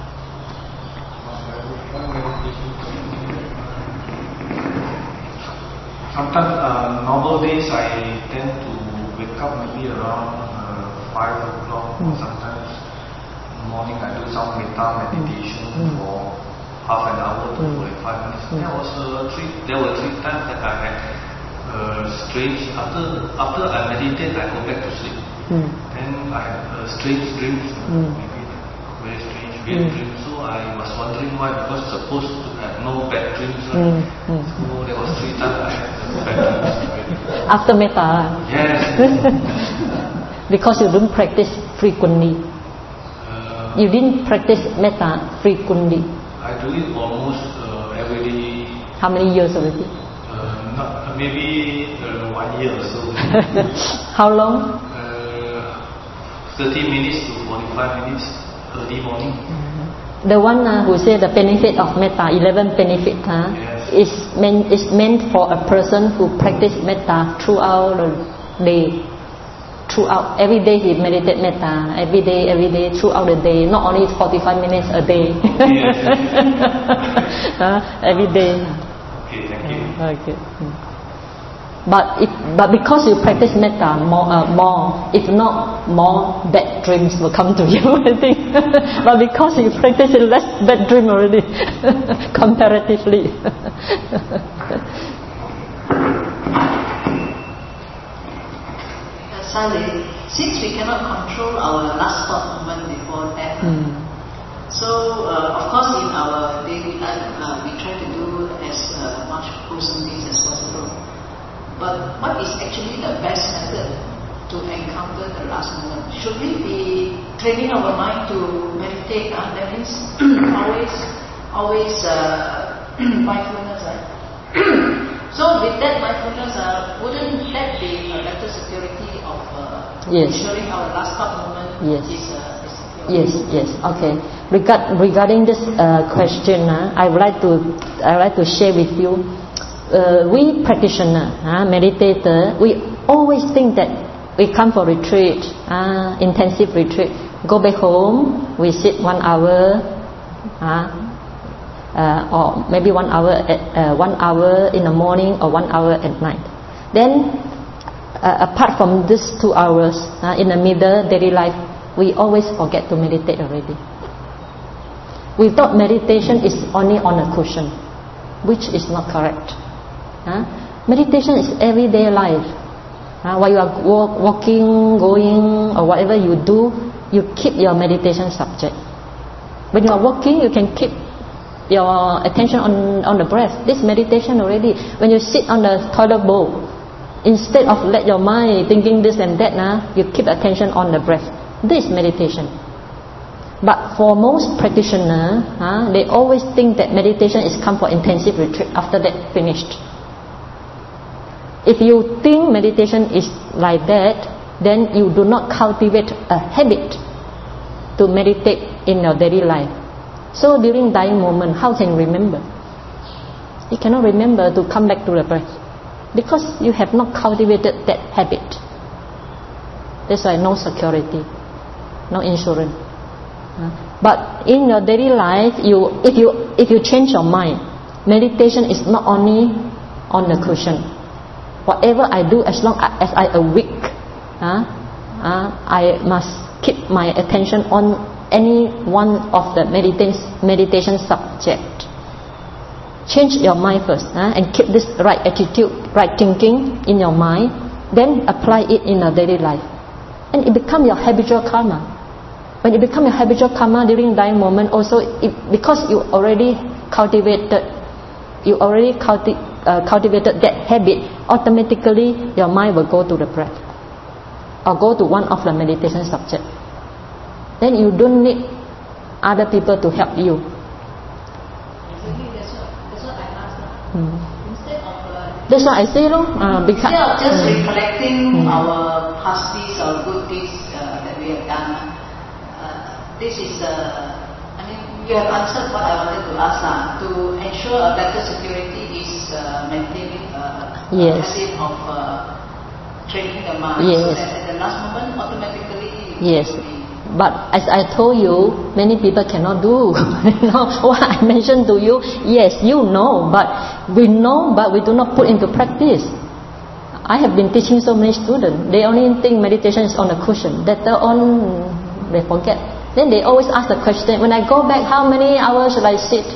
Sometimes uh, normal days I tend to wake up maybe around uh, five o'clock. Mm. Sometimes in the morning I do some metta meditation mm. for half an hour to mm. forty-five minutes. Mm. There was uh, three. There were three times that I had uh, strange. After after I meditate, I go back to sleep. Mm. Then I had uh, strange dreams. Mm. Maybe very strange, weird Mm. dreams. So I was wondering why, because supposed to have no bad dreams. Right? Mm. Mm. So there was three times I had uh, bad dreams. After metta. Yes. Because you don't practice frequently. Uh, You didn't practice metta frequently. I do it almost uh, every day. How many years already? Uh, not, uh, maybe uh, one year or so. How long? uh, thirty minutes to forty-five minutes early morning. The one uh, who say the benefit of metta, eleven benefit, huh, Yes. is meant is meant for a person who practice metta throughout the day. Throughout every day he meditate metta. Every day, every day, throughout the day. Not only forty-five minutes a day. Yes. uh, every day. Okay, thank you. Okay. But if, but because you practice metta more, uh, more, if not, more bad dreams will come to you, I think. But because you practice it, less bad dream already, comparatively. Sally, since we cannot control our last thought moment before death, Mm. so uh, of course in our daily life uh, we try to do as uh, much wholesome things as possible. But what is actually the best method to encounter the last moment? Should we be training our mind to meditate? Uh, that means always, always uh, mindfulness. Right? So with that mindfulness, uh, wouldn't that be a better security of uh, Yes. ensuring our last thought moment Yes. is, uh, is secure? Yes, yes. Okay. Regard, regarding this uh, question, uh, I would like to I would like to share with you. Uh, we practitioner, uh, meditator, we always think that we come for retreat, uh, intensive retreat. Go back home, we sit one hour, uh, uh, or maybe one hour, at, uh, one hour in the morning or one hour at night. Then, uh, apart from these two hours uh, in the middle daily life, we always forget to meditate already. We thought meditation is only on a cushion, which is not correct. Huh? Meditation is everyday life. Uh, while you are walk, walking, going, or whatever you do, you keep your meditation subject. When you are walking, you can keep your attention on, on the breath. This meditation already. When you sit on the toilet bowl, instead of let your mind thinking this and that, nah, you keep attention on the breath. This is meditation. But for most practitioners, huh, they always think that meditation is come for intensive retreat. After that, finished. If you think meditation is like that, then you do not cultivate a habit to meditate in your daily life. So during dying moment, how can you remember? You cannot remember to come back to the breath because you have not cultivated that habit. That's why no security, no insurance. But in your daily life, you if you if you change your mind, meditation is not only on the cushion. Whatever I do, as long as I awake, uh, uh, I must keep my attention on any one of the meditation meditation subject. Change your mind first, uh, and keep this right attitude, right thinking in your mind. Then apply it in your daily life, and it become your habitual karma. When it become your habitual karma during dying moment, also it, because you already cultivated, you already culti, uh, cultivated that habit, automatically your mind will go to the breath, or go to one of the meditation subject. Then you don't need other people to help you. Exactly, that's what, that's what I asked now. Hmm. Instead of uh, That's what I say, no? Uh, because, instead of just hmm. recollecting Hmm. our past deeds or good deeds uh, that we have done, uh, this is, uh, I mean, you have answered what I wanted to ask. Uh, to ensure a better security is uh, maintaining uh, Yes. a habit of uh, training the mind, Yes. so that at the last moment, automatically Yes. it will be. But as I told you, many people cannot do. You know what I mentioned to you? Yes, you know, but we know, but we do not put into practice. I have been teaching so many students. They only think meditation is on a cushion. Later on, they forget. Then they always ask the question, when I go back, how many hours should I sit?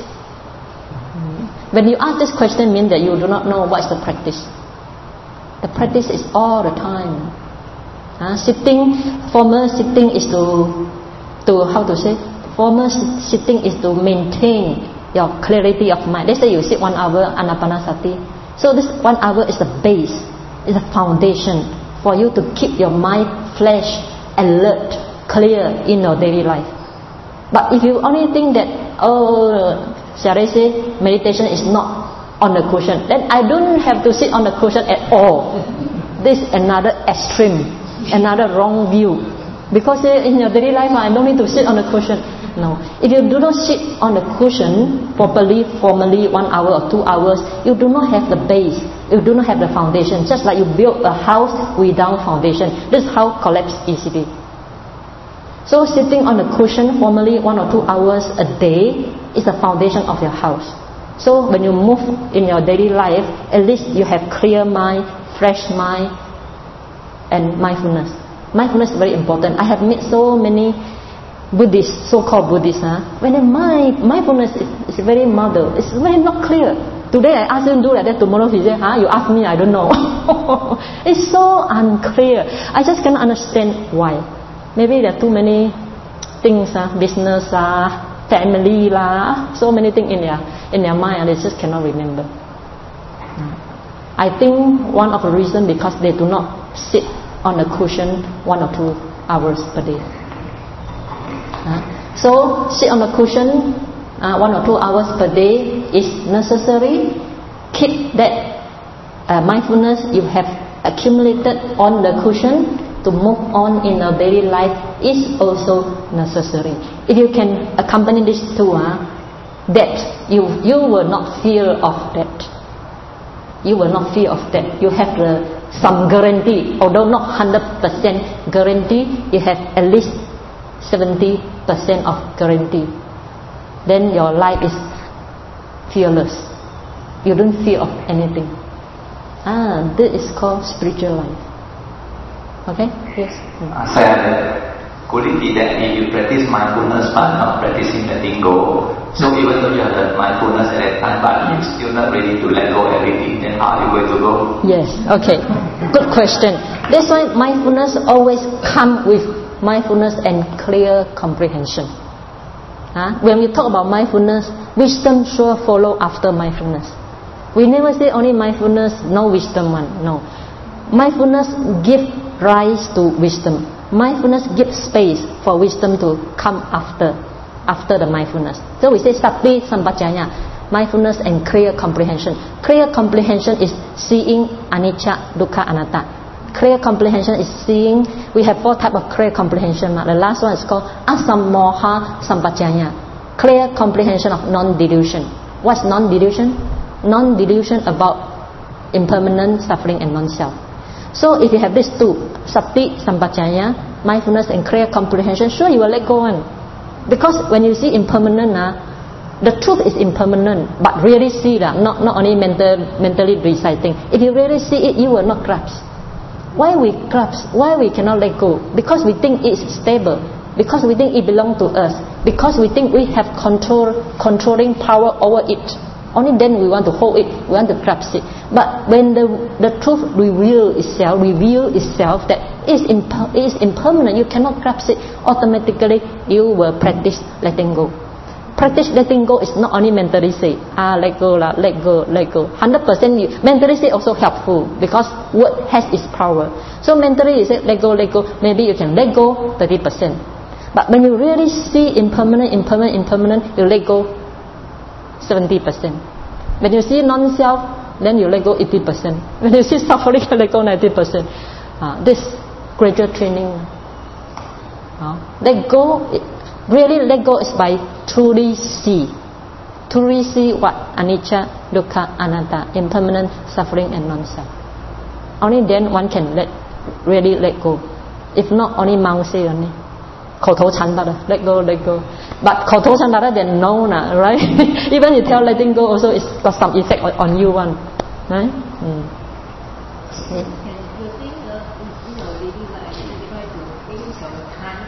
When you ask this question, means that you do not know what is the practice. The practice is all the time. Uh, sitting, formal sitting is to, to how to say? Formal sitting is to maintain your clarity of mind. Let's say you sit one hour anapanasati. So this one hour is the base, is the foundation for you to keep your mind fresh, alert, clear in your daily life. But if you only think that, oh, shall I say, meditation is not on the cushion, then I don't have to sit on the cushion at all. This is another extreme. Another wrong view, because in your daily life I don't need to sit on the cushion. No, if you do not sit on the cushion properly, formally, one hour or two hours, you do not have the base, you do not have the foundation. Just like you build a house without foundation, this house collapses easily. So sitting on the cushion formally one or two hours a day is the foundation of your house. So when you move in your daily life, at least you have clear mind, fresh mind, and mindfulness. Mindfulness is very important. I have met so many Buddhists, so-called Buddhists. Huh? When the mind, mindfulness is, is very muddled, it's very not clear. Today I ask him to do like that, tomorrow he say, huh, you ask me, I don't know. It's so unclear. I just cannot understand why. Maybe there are too many things, uh, business, uh, family, lah, so many things in their, in their mind, and they just cannot remember. I think one of the reasons because they do not sit on the cushion one or two hours per day. Uh, so sit on the cushion uh, one or two hours per day is necessary. Keep that uh, mindfulness you have accumulated on the cushion to move on in our daily life is also necessary. If you can accompany this too, uh, that you you will not fear of that. You will not fear of that. You have the some guarantee, although not one hundred percent guarantee, you have at least seventy percent of guarantee. Then your life is fearless. You don't fear of anything. Ah, this is called spiritual life. Okay? Yes. Uh, sir, could it be that if you practice mindfulness but not practicing letting go, so even though you have the mindfulness at that time but you're still not ready to let go everything, then how are you going to go? Yes, okay. Good question. That's why mindfulness always come with mindfulness and clear comprehension. Huh? When we talk about mindfulness, wisdom sure follow after mindfulness. We never say only mindfulness, no wisdom one. No. Mindfulness give rise to wisdom. Mindfulness gives space for wisdom to come after, after the mindfulness. So we say sati sampajanya, mindfulness and clear comprehension. Clear comprehension is seeing anicca, dukkha, anatta. Clear comprehension is seeing. We have four types of clear comprehension. The last one is called asammoha sampajanya, clear comprehension of non-delusion. What's non-delusion? Non-delusion about impermanent suffering and non-self. So if you have these two, sati sampajanya, mindfulness and clear comprehension, sure you will let go on. Because when you see impermanent, uh, the truth is impermanent, but really see that, uh, not, not only mental, mentally reciting. If you really see it, you will not grasp. Why we grasp? Why we cannot let go? Because we think it's stable. Because we think it belongs to us. Because we think we have control, controlling power over it. Only then we want to hold it, we want to grasp it. But when the, the truth reveal itself, reveal itself that is imper, is impermanent, you cannot grasp it, automatically you will practice letting go. Practice letting go is not only mentally say, ah, let go, la, let go, let go. one hundred percent you, mentally say also helpful because word has its power. So mentally you say, let go, let go, maybe you can let go thirty percent. But when you really see impermanent, impermanent, impermanent, you let go seventy percent. When you see non-self, then you let go eighty percent. When you see suffering, you let go ninety percent. Uh, this gradual training. Uh, let go, really let go is by truly see. Truly see what? Anicca, dukkha, anatta, impermanent, suffering and non-self. Only then one can let, really let go. If not, only mouth say only. 口头禅罢了 let go, let go. But 口头禅 rather than no, nah, right? Even you tell letting go also it's got some effect on, on you one. Right? Mm. Yeah. You think uh, in your daily life you try to use your time.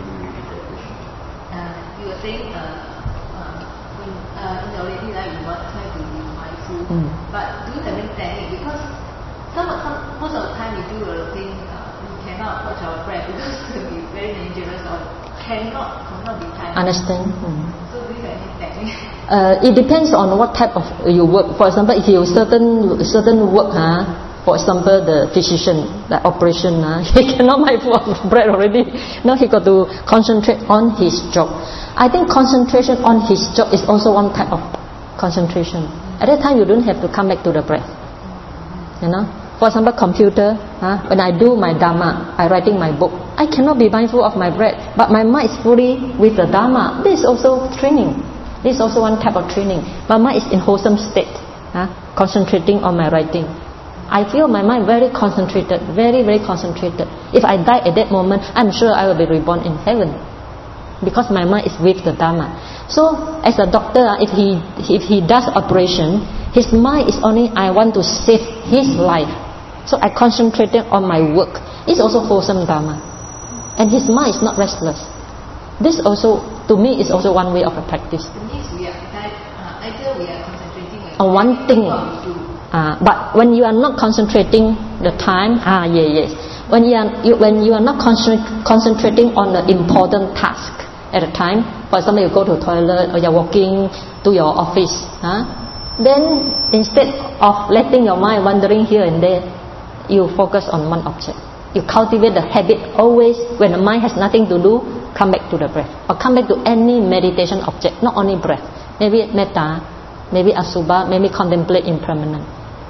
Uh, you were saying uh, uh, in, uh, in your daily life you want try to be mindful. Mm. But do you have any technique? Because some, some most of the time we do a thing. Uh, cannot watch our breath because it will be very dangerous or cannot cannot be time. Understand? Mm. So do you have any technique? Uh, it depends on what type of you work. For example, if you certain certain work, huh? For example, the physician, the operation, huh? He cannot mindful of breath already. Now he got to concentrate on his job. I think concentration on his job is also one type of concentration. At that time, you don't have to come back to the breath. You know. For example, computer, huh? When I do my Dharma, I writing my book, I cannot be mindful of my breath, but my mind is fully with the Dharma. This is also training. This is also one type of training. My mind is in wholesome state, huh? Concentrating on my writing. I feel my mind very concentrated, very, very concentrated. If I die at that moment, I'm sure I will be reborn in heaven. Because my mind is with the Dharma. So, as a doctor, if he, if he does operation, his mind is only, I want to save his life. So I concentrated on my work. It's also wholesome Dharma. And his mind is not restless. This also, to me, is also one way of a practice. It means we are, uh, either we are concentrating on one thing. Uh, but when you are not concentrating the time, ah, yeah, yes. When you are, you, when you are not concentrat- concentrating on the important task at a time, for example, you go to the toilet or you're walking to your office, huh? Then instead of letting your mind wandering here and there, you focus on one object. You cultivate the habit always when the mind has nothing to do, come back to the breath. Or come back to any meditation object, not only breath. Maybe metta, maybe asubha, maybe contemplate impermanent.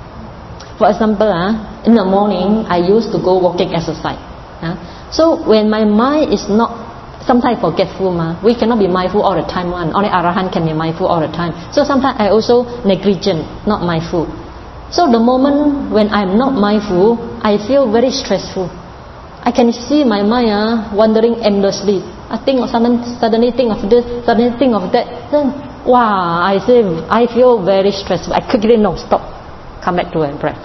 For example, uh, in the morning, I used to go walking exercise. Uh, so when my mind is not, sometimes forgetful, ma, we cannot be mindful all the time. One. Only Arahant can be mindful all the time. So sometimes I also negligent, not mindful. So the moment when I'm not mindful, I feel very stressful. I can see my mind uh, wandering endlessly. I think of something, suddenly think of this, suddenly think of that. Then, wow, I say, I feel very stressful. I quickly no stop, come back to my breath.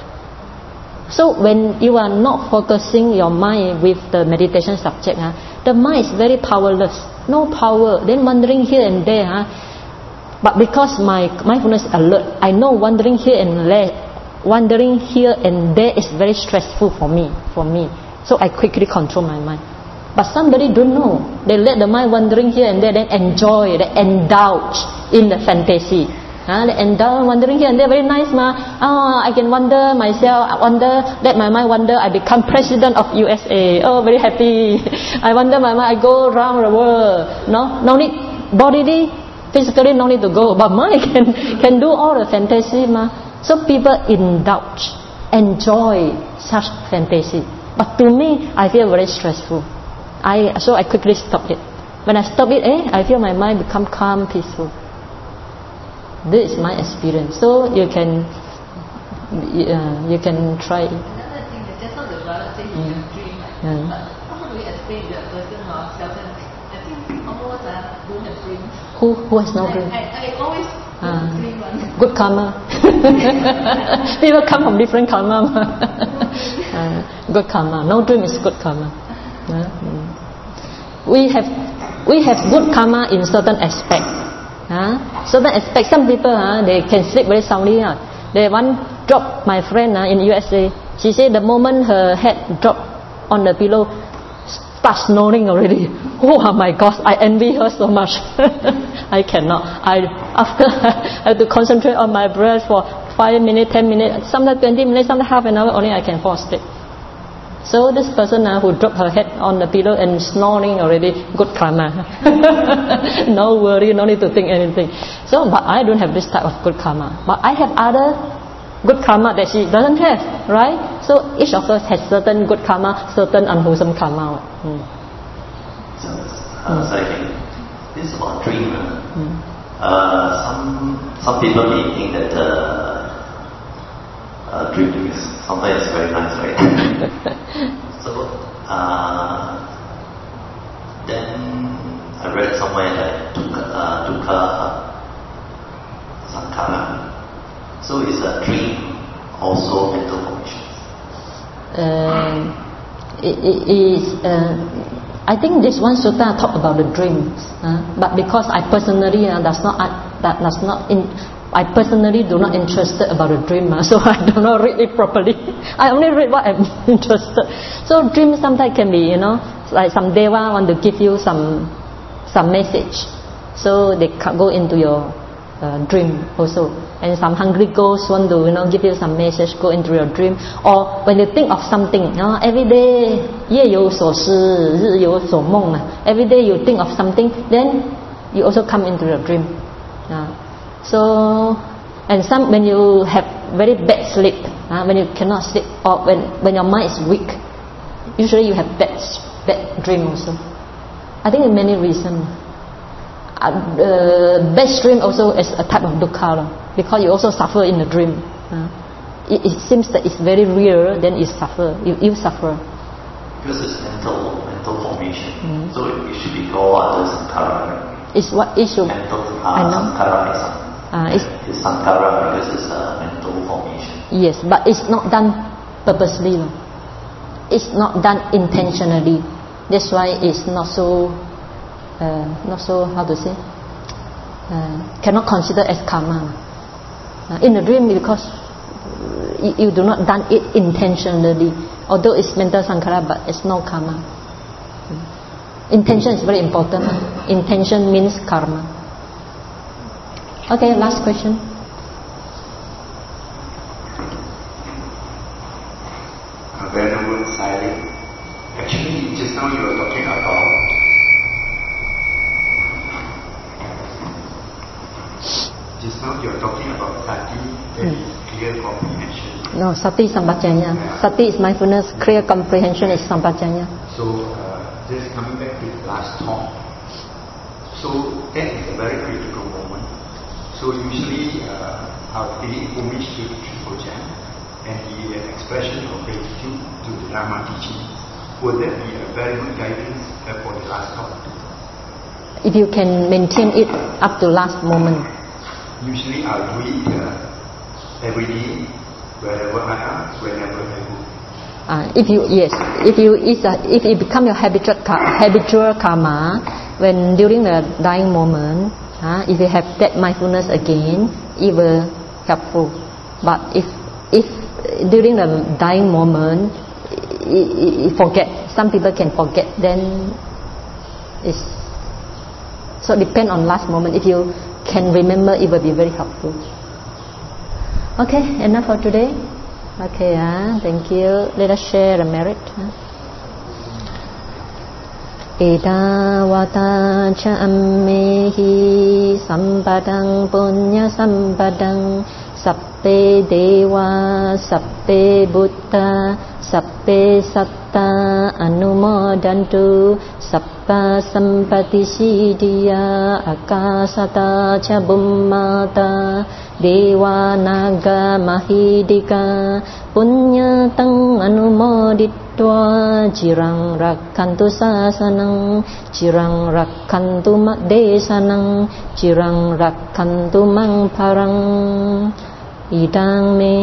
So when you are not focusing your mind with the meditation subject, uh, the mind is very powerless, no power. Then wandering here and there. Uh, but because my mindfulness is alert, I know wandering here and there. Wandering here and there is very stressful for me, for me. So I quickly control my mind. But somebody don't know. They let the mind wandering here and there, then enjoy, they indulge in the fantasy. Uh, they indulge wandering here and there, very nice ma. Oh, I can wander myself, I wonder, let my mind wander, I become president of U S A. Oh, very happy. I wander my mind, I go around the world. No, no need, bodily, physically no need to go, but mind can, can do all the fantasy ma. So people indulge, enjoy such fantasy. But to me, I feel very stressful. I, so I quickly stop it. When I stop it, eh, I feel my mind become calm, peaceful. This is my experience. So you can, uh, you can try. Another thing is just now the brother said he Mm. can dream, right? Mm. But how do we explain the person who are seldom? I think almost uh, don't have dreams. Who, who has no I, dream? I, I always Ah. don't dream one. Good karma. People come from different karma. uh, good karma. No dream is good karma. Uh, mm. We have we have good karma in certain aspect. Uh, certain aspect. Some people uh, they can sleep very soundly. Uh. They one drop my friend uh, in U S A. She said the moment her head dropped on the pillow, start snoring already. Oh my gosh, I envy her so much. I cannot. I after I have to concentrate on my breath for five minutes, ten minutes, sometimes twenty minutes, sometimes half an hour. Only I can fall asleep. So this person uh, who dropped her head on the pillow and snoring already, good karma. No worry, no need to think anything. So, but I don't have this type of good karma. But I have other good karma that she doesn't have, right? So each of us has certain good karma, certain unwholesome karma. Mm. So, uh, so again, this is about dream. Mm. Uh, some some people may think that uh, uh, dreaming is sometimes very nice, right? So uh, then I read somewhere that dukkha, uh, dukkha sankhara. So is a dream also mental formation? Uh, it, it is. Uh, I think this one sutta talk about the dreams, uh, but because I personally uh, does not uh, that does not in, I personally do not interested about the dream, uh, so I do not read it properly. I only read what I'm interested. So dreams sometimes can be, you know, like some deva want to give you some some message, so they go into your uh, dream also. And some hungry ghosts want to, you know, give you some message, go into your dream. Or when you think of something, you know, every day, 夜有所思，日有所梦. Every day you think of something, then you also come into your dream. Uh, so, and some when you have very bad sleep, uh, when you cannot sleep, or when when your mind is weak, usually you have bad bad dream also. I think there are many reasons. Uh, uh, bad dream also is a type of dukkha, because you also suffer in the dream. Uh, it, it seems that it's very real, then you suffer. You, you suffer. Because it's mental, mental formation. Mm. So it should be called under sankhara, right? It's what issue? Mental uh, I know. sankhara is, Uh, it's, it's sankhara because it's a mental formation. yes, but it's not done purposely. No? It's not done intentionally. That's why it's not so, uh, not so, how to say, uh, cannot consider as karma. Uh, in the dream, because you, you do not done it intentionally, although it's mental sankhara, but it's no karma. Intention is very important. Intention means karma. Okay, last question. Venerable Sari, actually just now you were talking about just now you were talking about sati, that is clear comprehension. No, sati sampajanya. Sati is mindfulness, clear comprehension is sampajanya. So uh, just coming back to the last talk, so that is a very critical moment. So usually uh, our paying homage to Triphojan and the uh, expression of gratitude to the Dharma teaching, would that be a very good guidance uh, for the last talk? If you can maintain it up to last moment. Usually I'll do it uh, every day, wherever I am, whenever I go. Uh, if you yes, if you it's a, if it become your habitual habitual karma, when during the dying moment, uh, if you have that mindfulness again, it will helpful. But if if during the dying moment, forget. Some people can forget. Then it's so depend on last moment. If you can remember, it will be very helpful. Okay, enough for today. Okay, ah, thank you. Let us share the merit. Eda wata cha ammehi sampadang punya sampadang sappe dewa sappe buddha sappe satta anumodantu sappa sampati siddhiya akasata cha bummata dewa naga mahidika punya tang anumoditwa jirang rakkantu sasanang jirang rakkantu mak desanang jirang rakkantu mang parang idang me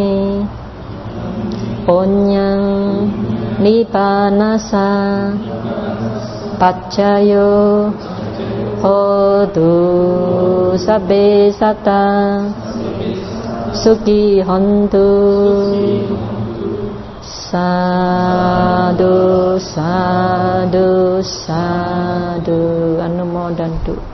ponyang nipanasa paccayo hotu sabbe satta suki hontu sadhu sadhu sadhu anumodantu.